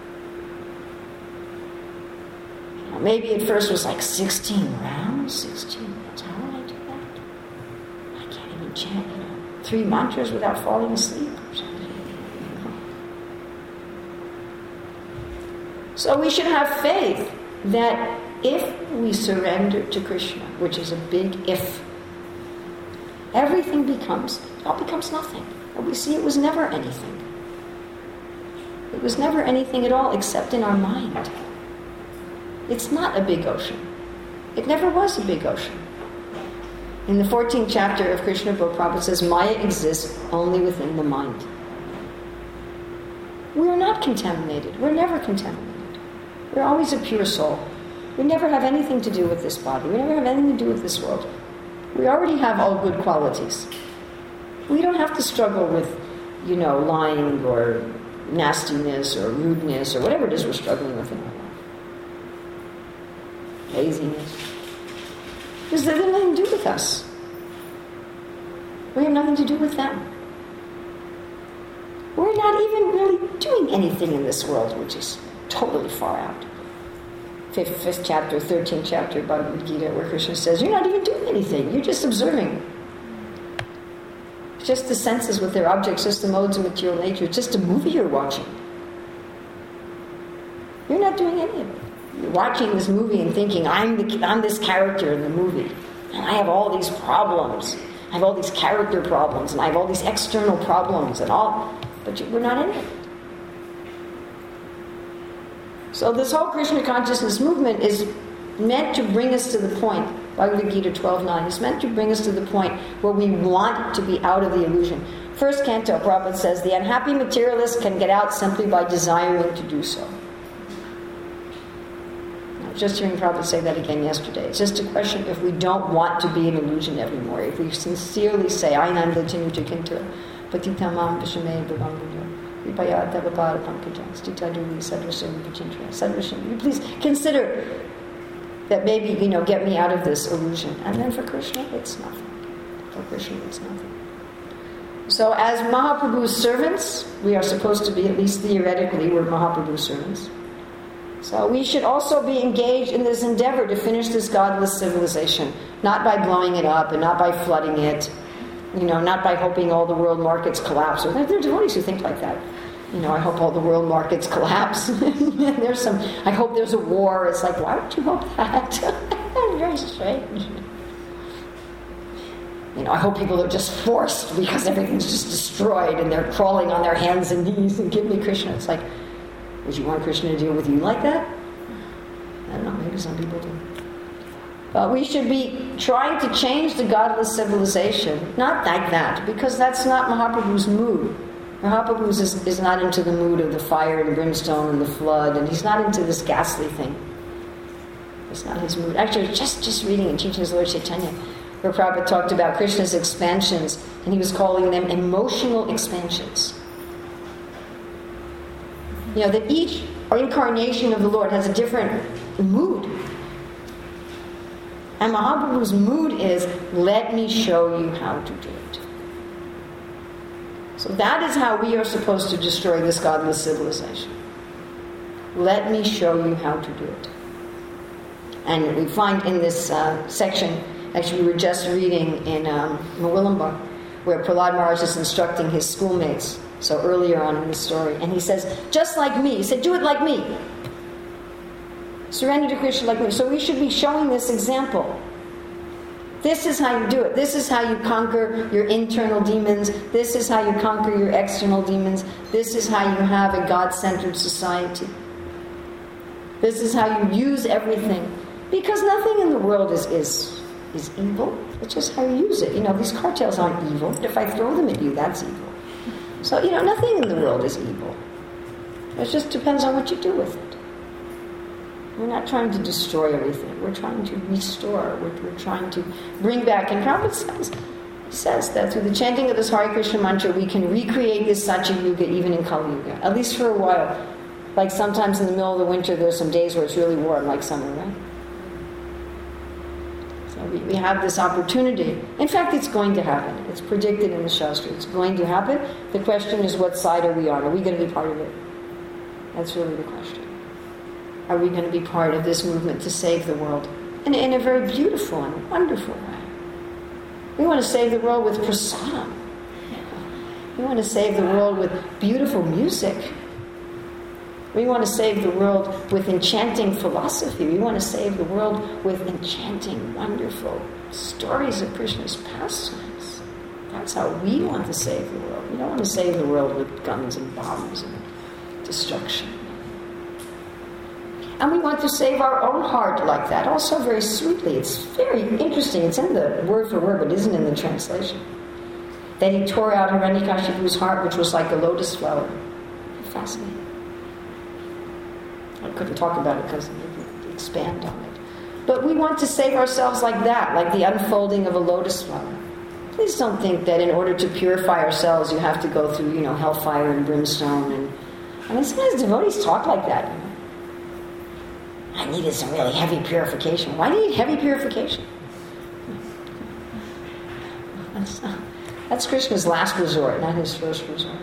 Maybe at first it was like 16 rounds, 16 rounds. How will I do that? I can't even chant, 3 mantras without falling asleep or something. So we should have faith that if we surrender to Krishna, which is a big if, everything all becomes nothing. And we see it was never anything. It was never anything at all except in our mind. It's not a big ocean. It never was a big ocean. In the 14th chapter of Krishna book, Prabhupada says, Maya exists only within the mind. We are not contaminated. We're never contaminated. We're always a pure soul. We never have anything to do with this body. We never have anything to do with this world. We already have all good qualities. We don't have to struggle with, lying or nastiness or rudeness or whatever it is we're struggling with in our life. Laziness. Because they have nothing to do with us. We have nothing to do with them. We're not even really doing anything in this world, which is totally far out. 5th chapter, 13th chapter of Bhagavad Gita, where Krishna says, you're not even doing anything, you're just observing. It's just the senses with their objects, just the modes of material nature, it's just a movie you're watching. You're not doing any of it. You're watching this movie and thinking, I'm this character in the movie, and I have all these problems, I have all these character problems, and I have all these external problems and all, but we're not in it. So this whole Krishna consciousness movement is meant to bring us to the point, Bhagavad Gita 12.9, is meant to bring us to the point where we want to be out of the illusion. First canto, Prabhupada says, the unhappy materialist can get out simply by desiring to do so. I was just hearing Prabhupada say that again yesterday. It's just a question if we don't want to be an illusion anymore, if we sincerely say, Ainanda Tinuja Kintura, Patitamam Vishamaya Bhavangudu, Vipayata Vapara Pankajam, Stitaduli Sadvasham Vichintra, Sadvasham. You please consider that maybe, get me out of this illusion. And then for Krishna, it's nothing. For Krishna, it's nothing. So as Mahaprabhu's servants, we are supposed to be, at least theoretically, we're Mahaprabhu's servants. So we should also be engaged in this endeavor to finish this godless civilization, not by blowing it up and not by flooding it, not by hoping all the world markets collapse. There are devotees who think like that. I hope all the world markets collapse. I hope there's a war. It's like, why would you hope that? Very strange. I hope people are just forced because everything's just destroyed and they're crawling on their hands and knees and give me Krishna. It's like, would you want Krishna to deal with you like that? I don't know, maybe some people do. But we should be trying to change the godless civilization. Not like that, because that's not Mahaprabhu's mood. Mahaprabhu is not into the mood of the fire and brimstone and the flood, and he's not into this ghastly thing. It's not his mood. Actually, just reading and teaching his Lord Chaitanya, where Prabhupada talked about Krishna's expansions, and he was calling them emotional expansions. That each incarnation of the Lord has a different mood. And Mahaprabhu's mood is, let me show you how to do it. So that is how we are supposed to destroy this godless civilization. Let me show you how to do it. And we find in this section, actually we were just reading in Mawilamba, where Prahlad Maharaj is instructing his schoolmates, so earlier on in the story, and he says, just like me, he said, do it like me. Surrender to Krishna like me. So we should be showing this example. This is how you do it. This is how you conquer your internal demons. This is how you conquer your external demons. This is how you have a God-centered society. This is how you use everything. Because nothing in the world is evil. It's just how you use it. These cartels aren't evil. If I throw them at you, that's evil. So, nothing in the world is evil. It just depends on what you do with it. We're not trying to destroy everything. We're trying to restore. We're trying to bring back. And Prabhupada says that through the chanting of this Hare Krishna mantra, we can recreate this Satya Yuga even in Kali Yuga, at least for a while. Like sometimes in the middle of the winter, there's some days where it's really warm, like summer, right? So we have this opportunity. In fact, it's going to happen. It's predicted in the Shastra. It's going to happen. The question is, what side are we on? Are we going to be part of it? That's really the question. Are we going to be part of this movement to save the world? And in a very beautiful and wonderful way. We want to save the world with prasadam. We want to save the world with beautiful music. We want to save the world with enchanting philosophy. We want to save the world with enchanting, wonderful stories of Krishna's pastimes. That's how we want to save the world. We don't want to save the world with guns and bombs and destruction. And we want to save our own heart like that, also very sweetly. It's very interesting. It's in the word for word, but it isn't in the translation. Then he tore out Hiranyakashipu's heart, which was like a lotus flower. Fascinating. I couldn't talk about it because we expand on it. But we want to save ourselves like that, like the unfolding of a lotus flower. Please don't think that in order to purify ourselves, you have to go through, hellfire and brimstone. And sometimes devotees talk like that. I needed some really heavy purification. Why do you need heavy purification? That's Krishna's last resort, not his first resort.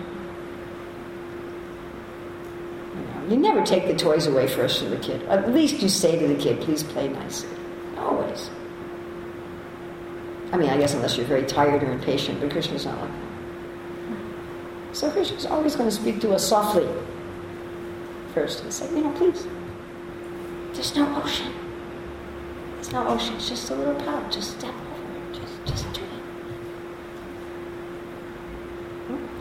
You never take the toys away first from the kid. At least you say to the kid, please play nicely. Always. I guess unless you're very tired or impatient, but Krishna's not like that. So Krishna's always going to speak to us softly first and say, please. There's no ocean. There's no ocean. It's just a little cloud. Just step over it. Just do it.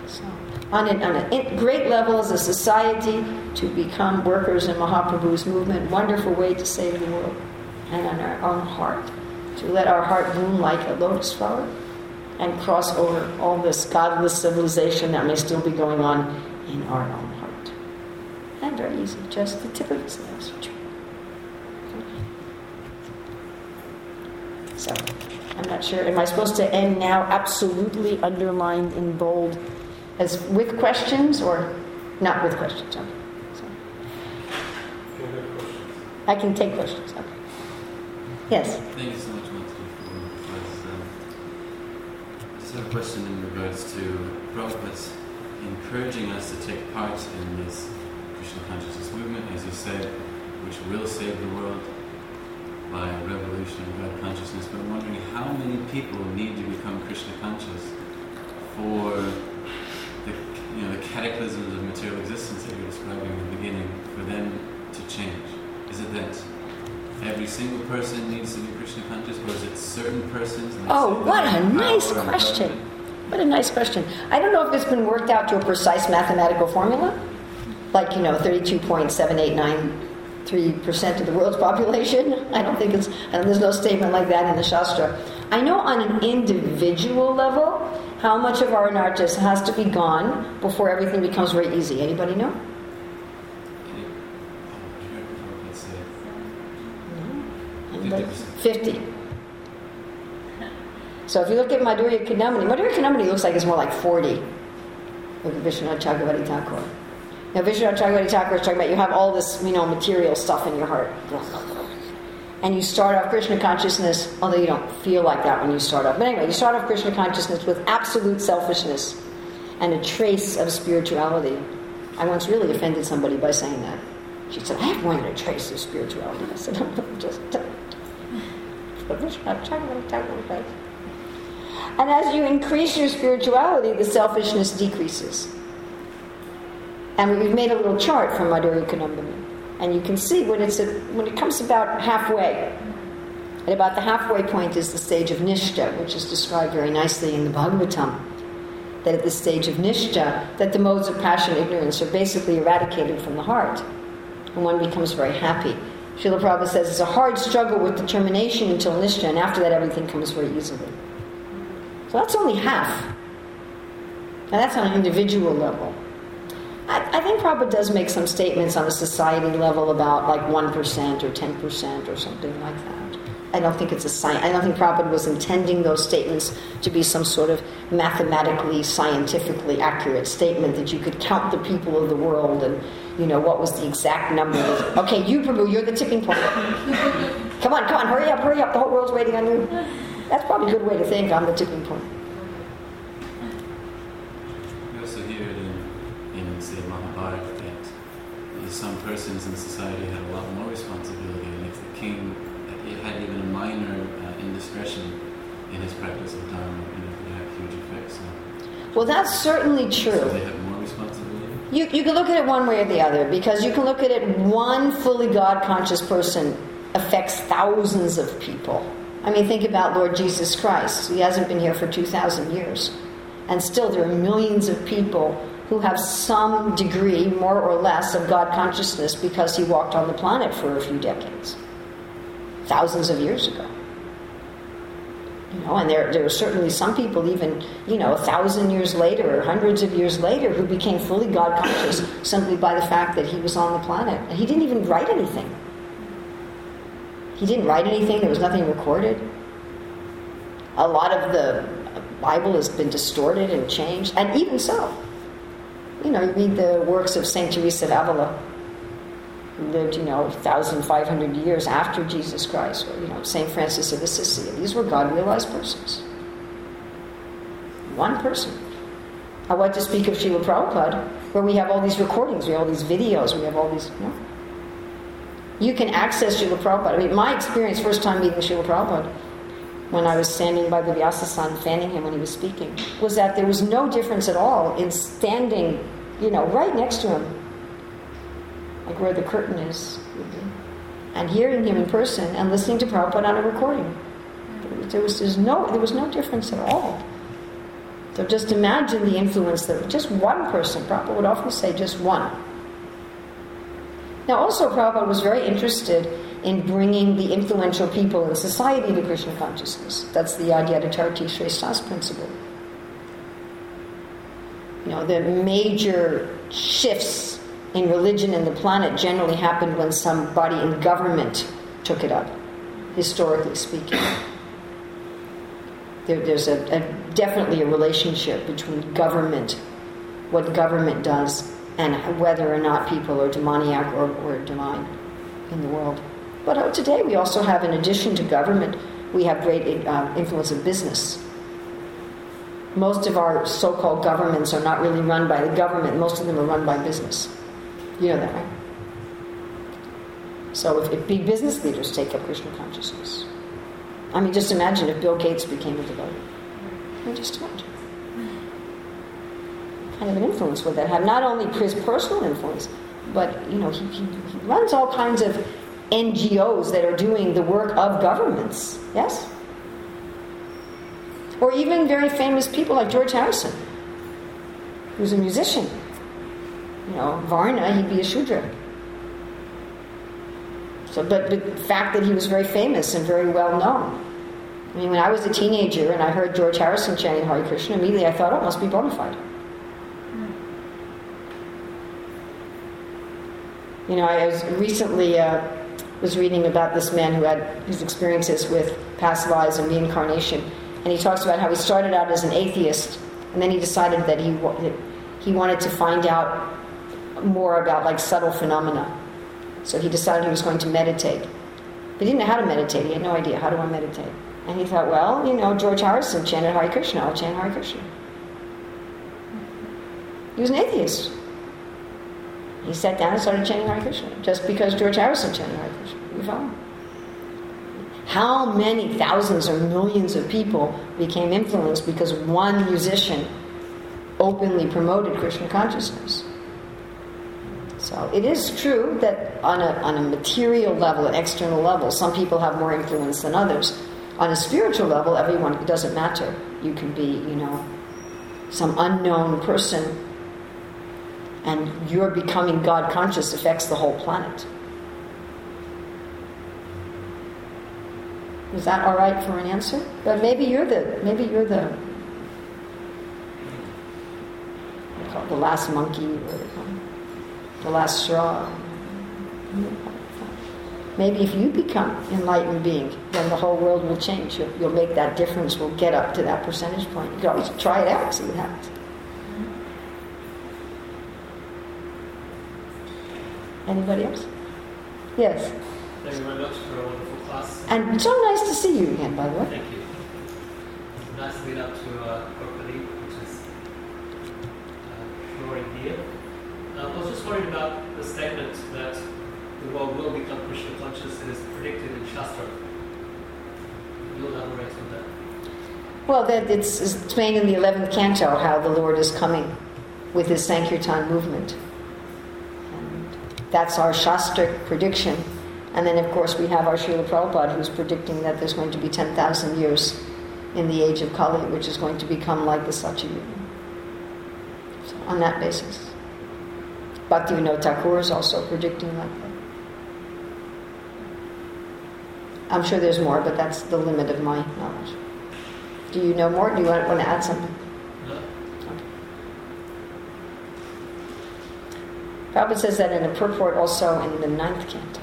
So, on a great level as a society, to become workers in Mahaprabhu's movement, wonderful way to save the world. And on our own heart, to let our heart bloom like a lotus flower and cross over all this godless civilization that may still be going on in our own heart. And very easy, just the tip of his nose. So, I'm not sure, am I supposed to end now absolutely underlined in bold as with questions or not with questions? Okay. So. I can take questions. Okay. Yes? Thank you so much, Matthew, I just have a question in regards to Prabhupada's encouraging us to take part in this Krishna consciousness movement, as you said, which will save the world by revolution of God consciousness. But I'm wondering how many people need to become Krishna conscious for the cataclysms of material existence that you're describing in the beginning, for them to change? Is it that every single person needs to be Krishna conscious, or is it certain persons? Oh, what a nice question. What a nice question. I don't know if it's been worked out to a precise mathematical formula, like, 32.7893% of the world's population. I don't think there's no statement like that in the Shastra. I know on an individual level how much of our anarthas has to be gone before everything becomes very easy. Anybody know? 50. So if you look at Madhurya Kandamani looks like it's more like 40. Look at Vishwanath Chakravarti Thakur. Now Vishwanath Chakravarti Thakur is talking about you have all this, material stuff in your heart. And you start off Krishna consciousness, although you don't feel like that when you start off. But anyway, you start off Krishna consciousness with absolute selfishness and a trace of spirituality. I once really offended somebody by saying that. She said, I have more than a trace of spirituality. I said, just and as you increase your spirituality, the selfishness decreases. And we've made a little chart from Madhurya Kandamani. And you can see when it comes about halfway, at about the halfway point is the stage of Nishta, which is described very nicely in the Bhagavatam. That at the stage of Nishta, that the modes of passion and ignorance are basically eradicated from the heart. And one becomes very happy. Srila Prabhupada says it's a hard struggle with determination until Nishta, and after that everything comes very easily. So that's only half. And that's on an individual level. I think Prabhupada does make some statements on a society level about like 1% or 10% or something like that. I don't think it's I don't think Prabhupada was intending those statements to be some sort of mathematically, scientifically accurate statement that you could count the people of the world and, what was the exact number. Okay, you, Prabhu, you're the tipping point. Come on, hurry up, the whole world's waiting on you. That's probably a good way to think, I'm the tipping point. We also hear it in say, Mahabharata that some persons in society had a lot more responsibility, and if the king had even a minor indiscretion in his practice of Dharma, could have huge effects. Well, that's certainly true. So they have more responsibility? You can look at it one way or the other, because you can look at it, one fully God-conscious person affects thousands of people. I mean, think about Lord Jesus Christ. He hasn't been here for 2,000 years. And still there are millions of people who have some degree, more or less, of God consciousness because he walked on the planet for a few decades. Thousands of years ago. And there are certainly some people even, 1,000 years later or hundreds of years later who became fully God conscious simply by the fact that he was on the planet. And he didn't even write anything. There was nothing recorded. A lot of the Bible has been distorted and changed. And even so, you read the works of St. Teresa of Avila, who lived, 1,500 years after Jesus Christ, or, St. Francis of Assisi. These were God-realized persons. One person. I want to speak of Srila Prabhupada, where we have all these recordings, we have all these videos, we have all these... You can access Srila Prabhupada. I mean, my experience, first time meeting Srila Prabhupada, when I was standing by the Vyasa-san fanning him when he was speaking, was that there was no difference at all in standing, right next to him, like where the curtain is, and hearing him in person and listening to Prabhupada on a recording. There was no difference at all. So just imagine the influence that just one person, Prabhupada would often say just one. Now also Prabhupada was very interested in bringing the influential people in society to Krishna consciousness. That's the Adyata Charti Shrestha's principle. You know, the major shifts in religion and the planet generally happened when somebody in government took it up, historically speaking. There's definitely a relationship between government, what government does, and whether or not people are demoniac or divine in the world. But today we also have, in addition to government, we have great influence of business. Most of our so-called governments are not really run by the government. Most of them are run by business. You know that, right? So if big business leaders take up Krishna consciousness, I mean, just imagine if Bill Gates became a devotee. I mean, just imagine. What kind of an influence would that have? Not only his personal influence, but, you know, he runs all kinds of NGOs that are doing the work of governments. Yes? Or even very famous people like George Harrison, who's a musician. You know, Varna, he'd be a Shudra. So, but the fact that he was very famous and very well known. I mean, when I was a teenager and I heard George Harrison chanting Hare Krishna, immediately I thought, oh, it must be bona fide. You know, I was recently was reading about this man who had his experiences with past lives and reincarnation, and he talks about how he started out as an atheist, and then he decided that he wanted to find out more about like subtle phenomena. So he decided he was going to meditate. But he didn't know how to meditate. He had no idea. How do I meditate? And he thought, well, you know, George Harrison chanted Hare Krishna. I'll chant Hare Krishna. He was an atheist. He sat down and started chanting Hare Krishna just because George Harrison chanted Hare Krishna. You follow? How many thousands or millions of people became influenced because one musician openly promoted Krishna consciousness? So it is true that on a material level, an external level, some people have more influence than others. On a spiritual level, everyone, it doesn't matter. You can be, you know, some unknown person, and your becoming God conscious affects the whole planet. Is that all right for an answer? But maybe you're the last monkey, or the last straw. Maybe if you become enlightened being, then the whole world will change. You'll make that difference. We'll get up to that percentage point. You can always try it out and see what happens. Anybody else? Yes. Thank you very much for a wonderful class. And so nice to see you again, by the way. Thank you. Nice to meet up to Korpali, which is Flooring here. I was just worried about the statement that the world will become Krishna conscious and is predicted in Shastra. Can you elaborate on that? Well, that it's explained in the 11th canto how the Lord is coming with his Sankirtan movement. And that's our Shastric prediction. And then, of course, we have our Srila Prabhupada, who's predicting that there's going to be 10,000 years in the age of Kali, which is going to become like the Satyayuga. So, on that basis. Bhaktivinoda Thakur is also predicting like that. I'm sure there's more, but that's the limit of my knowledge. Do you know more? Do you want to add something? No. Okay. Prabhupada says that in a purport also in the 9th canto.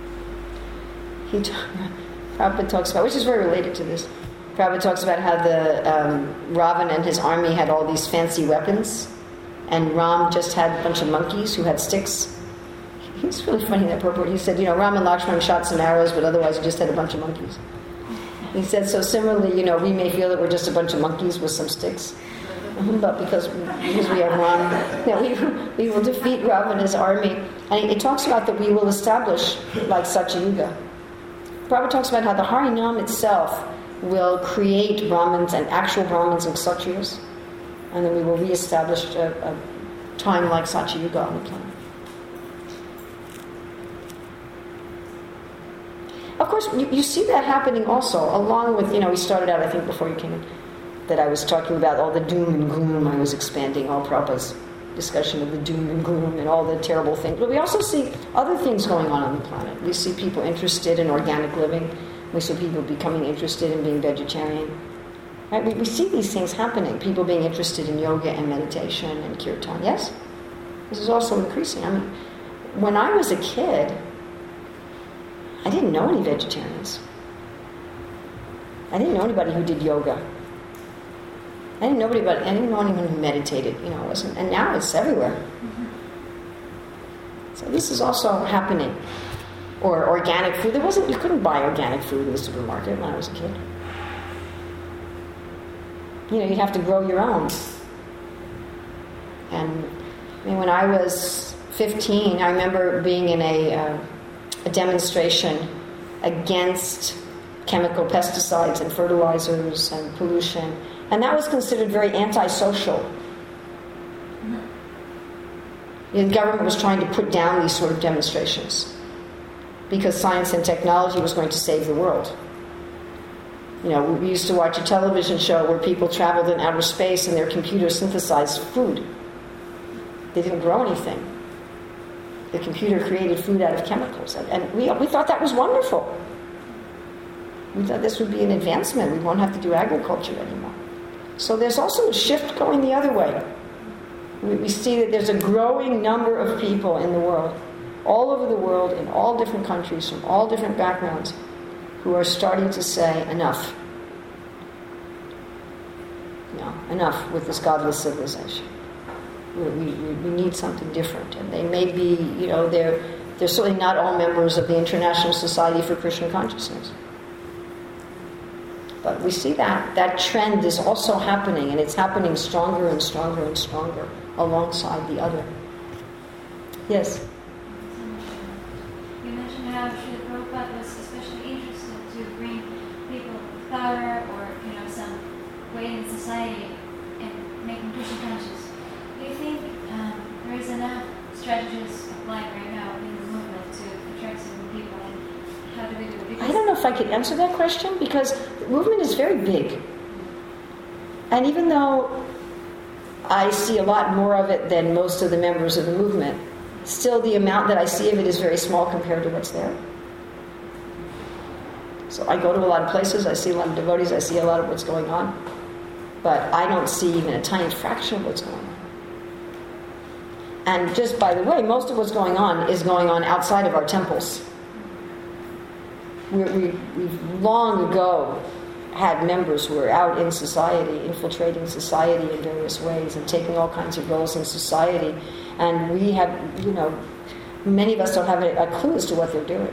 Prabhupada talks about, which is very related to this, Prabhupada talks about how the Ravana and his army had all these fancy weapons, and Ram just had a bunch of monkeys who had sticks. It's really funny, that purport. He said, you know, Ram and Lakshman shot some arrows, but otherwise he just had a bunch of monkeys. He said, so similarly, you know, we may feel that we're just a bunch of monkeys with some sticks, but because we have Ram, you know, we will defeat Ram and his army. And it talks about that we will establish like Satyayuga. Prabhupada talks about how the Harinam itself will create Brahmins and actual Brahmins and Kshatriyas, and then we will reestablish a time like Satyayuga on the planet. Of course, you see that happening also, along with, you know, we started out, I think, before you came in, that I was talking about all the doom and gloom. I was expanding all Prabhupada's discussion of the doom and gloom and all the terrible things. But we also see other things going on the planet. We see people interested in organic living. We see people becoming interested in being vegetarian. Right? We see these things happening. People being interested in yoga and meditation and kirtan. Yes? This is also increasing. I mean, when I was a kid, I didn't know any vegetarians. I didn't know anybody who did yoga. I didn't know anyone who meditated, it wasn't, and now it's everywhere. So this is also happening. Or organic food. You couldn't buy organic food in the supermarket when I was a kid. You'd have to grow your own. And when I was 15, I remember being in a demonstration against chemical pesticides and fertilizers and pollution. And that was considered very antisocial. The government was trying to put down these sort of demonstrations because science and technology was going to save the world. We used to watch a television show where people traveled in outer space and their computers synthesized food. They didn't grow anything. The computer created food out of chemicals. And we thought that was wonderful. We thought this would be an advancement. We won't have to do agriculture anymore. So there's also a shift going the other way. We see that there's a growing number of people in the world, all over the world, in all different countries, from all different backgrounds, who are starting to say, enough. Enough with this godless civilization. We need something different. And they may be, they're certainly not all members of the International Society for Krishna Consciousness. But we see that trend is also happening, and it's happening stronger and stronger and stronger alongside the other. Yes? You mentioned how Srila Prabhupada was especially interested to bring people of power or, some weight in society and make them Krishna conscious. Do you think there is enough strategies applied right now in the movement to attract some people? How do we do it? Because I don't know if I could answer that question, because the movement is very big. And even though I see a lot more of it than most of the members of the movement, still the amount that I see of it is very small compared to what's there. So I go to a lot of places, I see a lot of devotees, I see a lot of what's going on, but I don't see even a tiny fraction of what's going on. And just by the way, most of what's going on is going on outside of our temples. We've long ago had members who are out in society, infiltrating society in various ways and taking all kinds of roles in society. And we have, many of us don't have a clue as to what they're doing.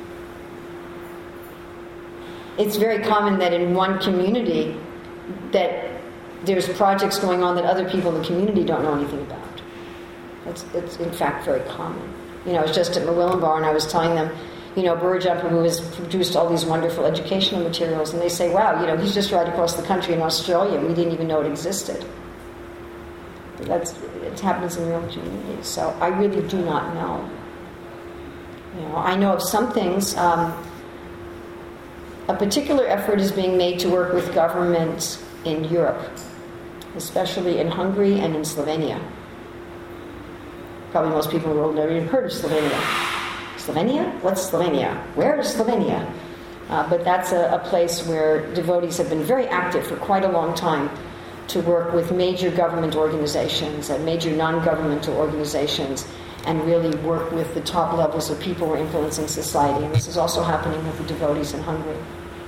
It's very common that in one community that there's projects going on that other people in the community don't know anything about. It's in fact very common. I was just at Mawillambar and I was telling them, Burjapa, who has produced all these wonderful educational materials, and they say, wow, he's just right across the country in Australia. We didn't even know it existed. It happens in your own community. So I really do not know. I know of some things. A particular effort is being made to work with governments in Europe, especially in Hungary and in Slovenia. Probably most people in the world never even heard of Slovenia. Slovenia? What's Slovenia? Where is Slovenia? But that's a place where devotees have been very active for quite a long time to work with major government organizations and major non-governmental organizations and really work with the top levels of people who are influencing society. And this is also happening with the devotees in Hungary.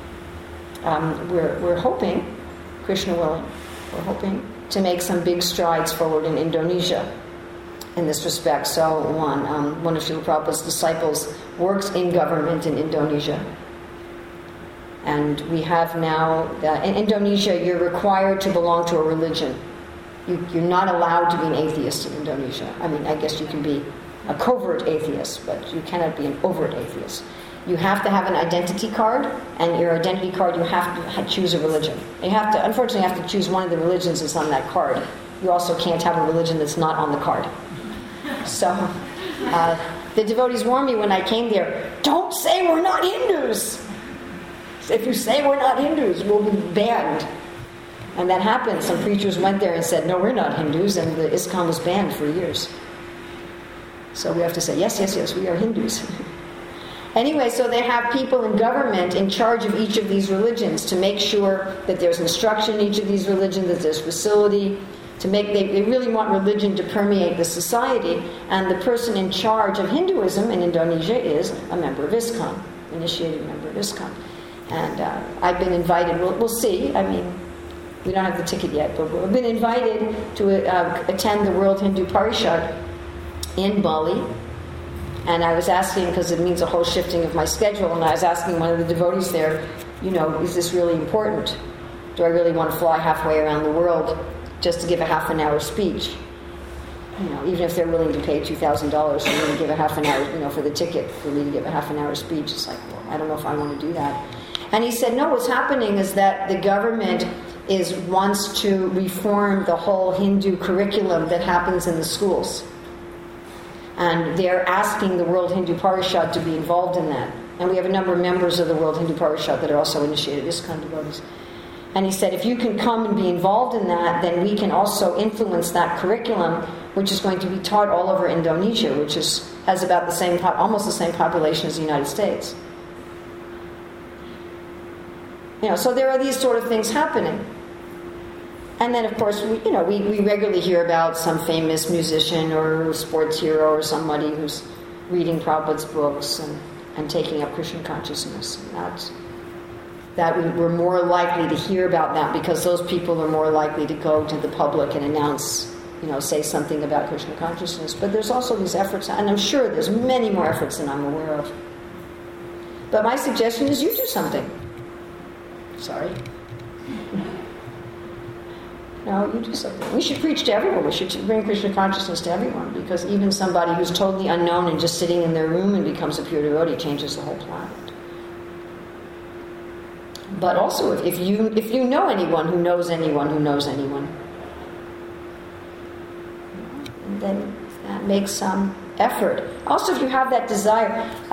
We're hoping, Krishna willing, we're hoping to make some big strides forward in Indonesia in this respect. So one of Srila Prabhupada's disciples works in government in Indonesia. And we have now, in Indonesia, you're required to belong to a religion. You're not allowed to be an atheist in Indonesia. I mean, I guess you can be a covert atheist, but you cannot be an overt atheist. You have to have an identity card, and your identity card, you have to choose a religion. Unfortunately, you have to choose one of the religions that's on that card. You also can't have a religion that's not on the card. So, the devotees warned me when I came there, don't say we're not Hindus. If you say we're not Hindus, we'll be banned. And that happened. Some preachers went there and said, no, we're not Hindus, and the ISKCON was banned for years. So we have to say, yes, we are Hindus. Anyway, so they have people in government in charge of each of these religions to make sure that there's instruction in each of these religions, that there's facility, they really want religion to permeate the society, and the person in charge of Hinduism in Indonesia is a member of ISKCON, initiated member of ISKCON. And I've been invited, we'll see, I mean, we don't have the ticket yet, but we've been invited to attend the World Hindu Parishad in Bali. And I was asking, because it means a whole shifting of my schedule, and I was asking one of the devotees there, is this really important? Do I really want to fly halfway around the world just to give a half an hour speech? Even if they're willing to pay $2,000 for me to give a half an hour, for the ticket, for me to give a half an hour speech, it's like, well, I don't know if I want to do that. And he said, no, what's happening is that the government wants to reform the whole Hindu curriculum that happens in the schools. And they're asking the World Hindu Parishad to be involved in that. And we have a number of members of the World Hindu Parishad that are also initiated ISKCON devotees. And he said, if you can come and be involved in that, then we can also influence that curriculum, which is going to be taught all over Indonesia, which has about the same, almost the same population as the United States. So there are these sort of things happening. And then, of course, we regularly hear about some famous musician or sports hero or somebody who's reading Prabhupada's books and taking up Krishna consciousness. And we're more likely to hear about that because those people are more likely to go to the public and announce, say something about Krishna consciousness. But there's also these efforts, and I'm sure there's many more efforts than I'm aware of. But my suggestion is you do something. Sorry. No, you do something. We should preach to everyone. We should bring Krishna consciousness to everyone, because even somebody who's totally unknown and just sitting in their room and becomes a pure devotee changes the whole planet. But also, if you know anyone who knows anyone who knows anyone, then that makes some effort. Also, if you have that desire,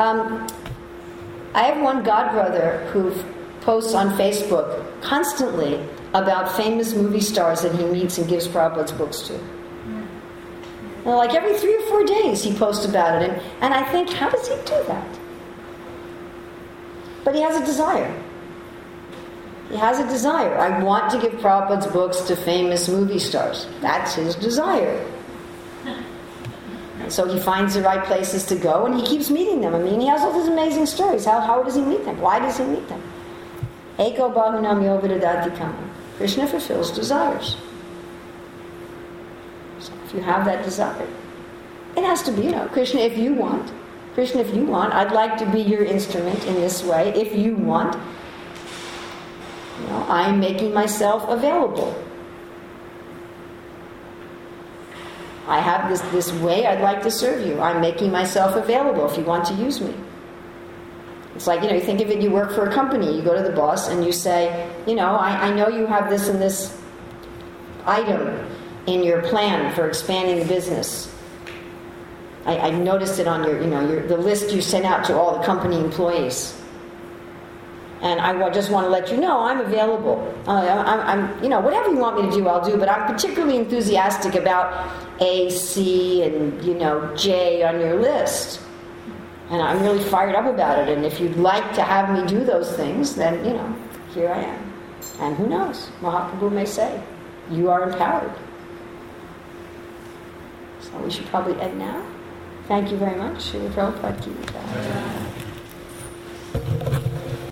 I have one godbrother who posts on Facebook constantly about famous movie stars that he meets and gives Prabhupada's books to. Like every 3 or 4 days he posts about it. And I think, how does he do that? But he has a desire. He has a desire. I want to give Prabhupada's books to famous movie stars. That's his desire. And so he finds the right places to go, and he keeps meeting them. I mean, he has all these amazing stories. How does he meet them? Why does he meet them? Eko bahunam yovidadati kama. Krishna fulfills desires. So if you have that desire, it has to be, Krishna, if you want. Krishna, if you want, I'd like to be your instrument in this way. If you want, I'm making myself available. I have this way I'd like to serve you. I'm making myself available if you want to use me. It's like, you think of it, you work for a company, you go to the boss and you say, I know you have this and this item in your plan for expanding the business. I noticed it on the list you sent out to all the company employees. And I just want to let you know I'm available. I'm whatever you want me to do, I'll do. But I'm particularly enthusiastic about A, C, and J on your list. And I'm really fired up about it. And if you'd like to have me do those things, then here I am. And who knows? Mahaprabhu may say, you are empowered. So we should probably end now. Thank you very much. Srila Prabhupada Ki Jai.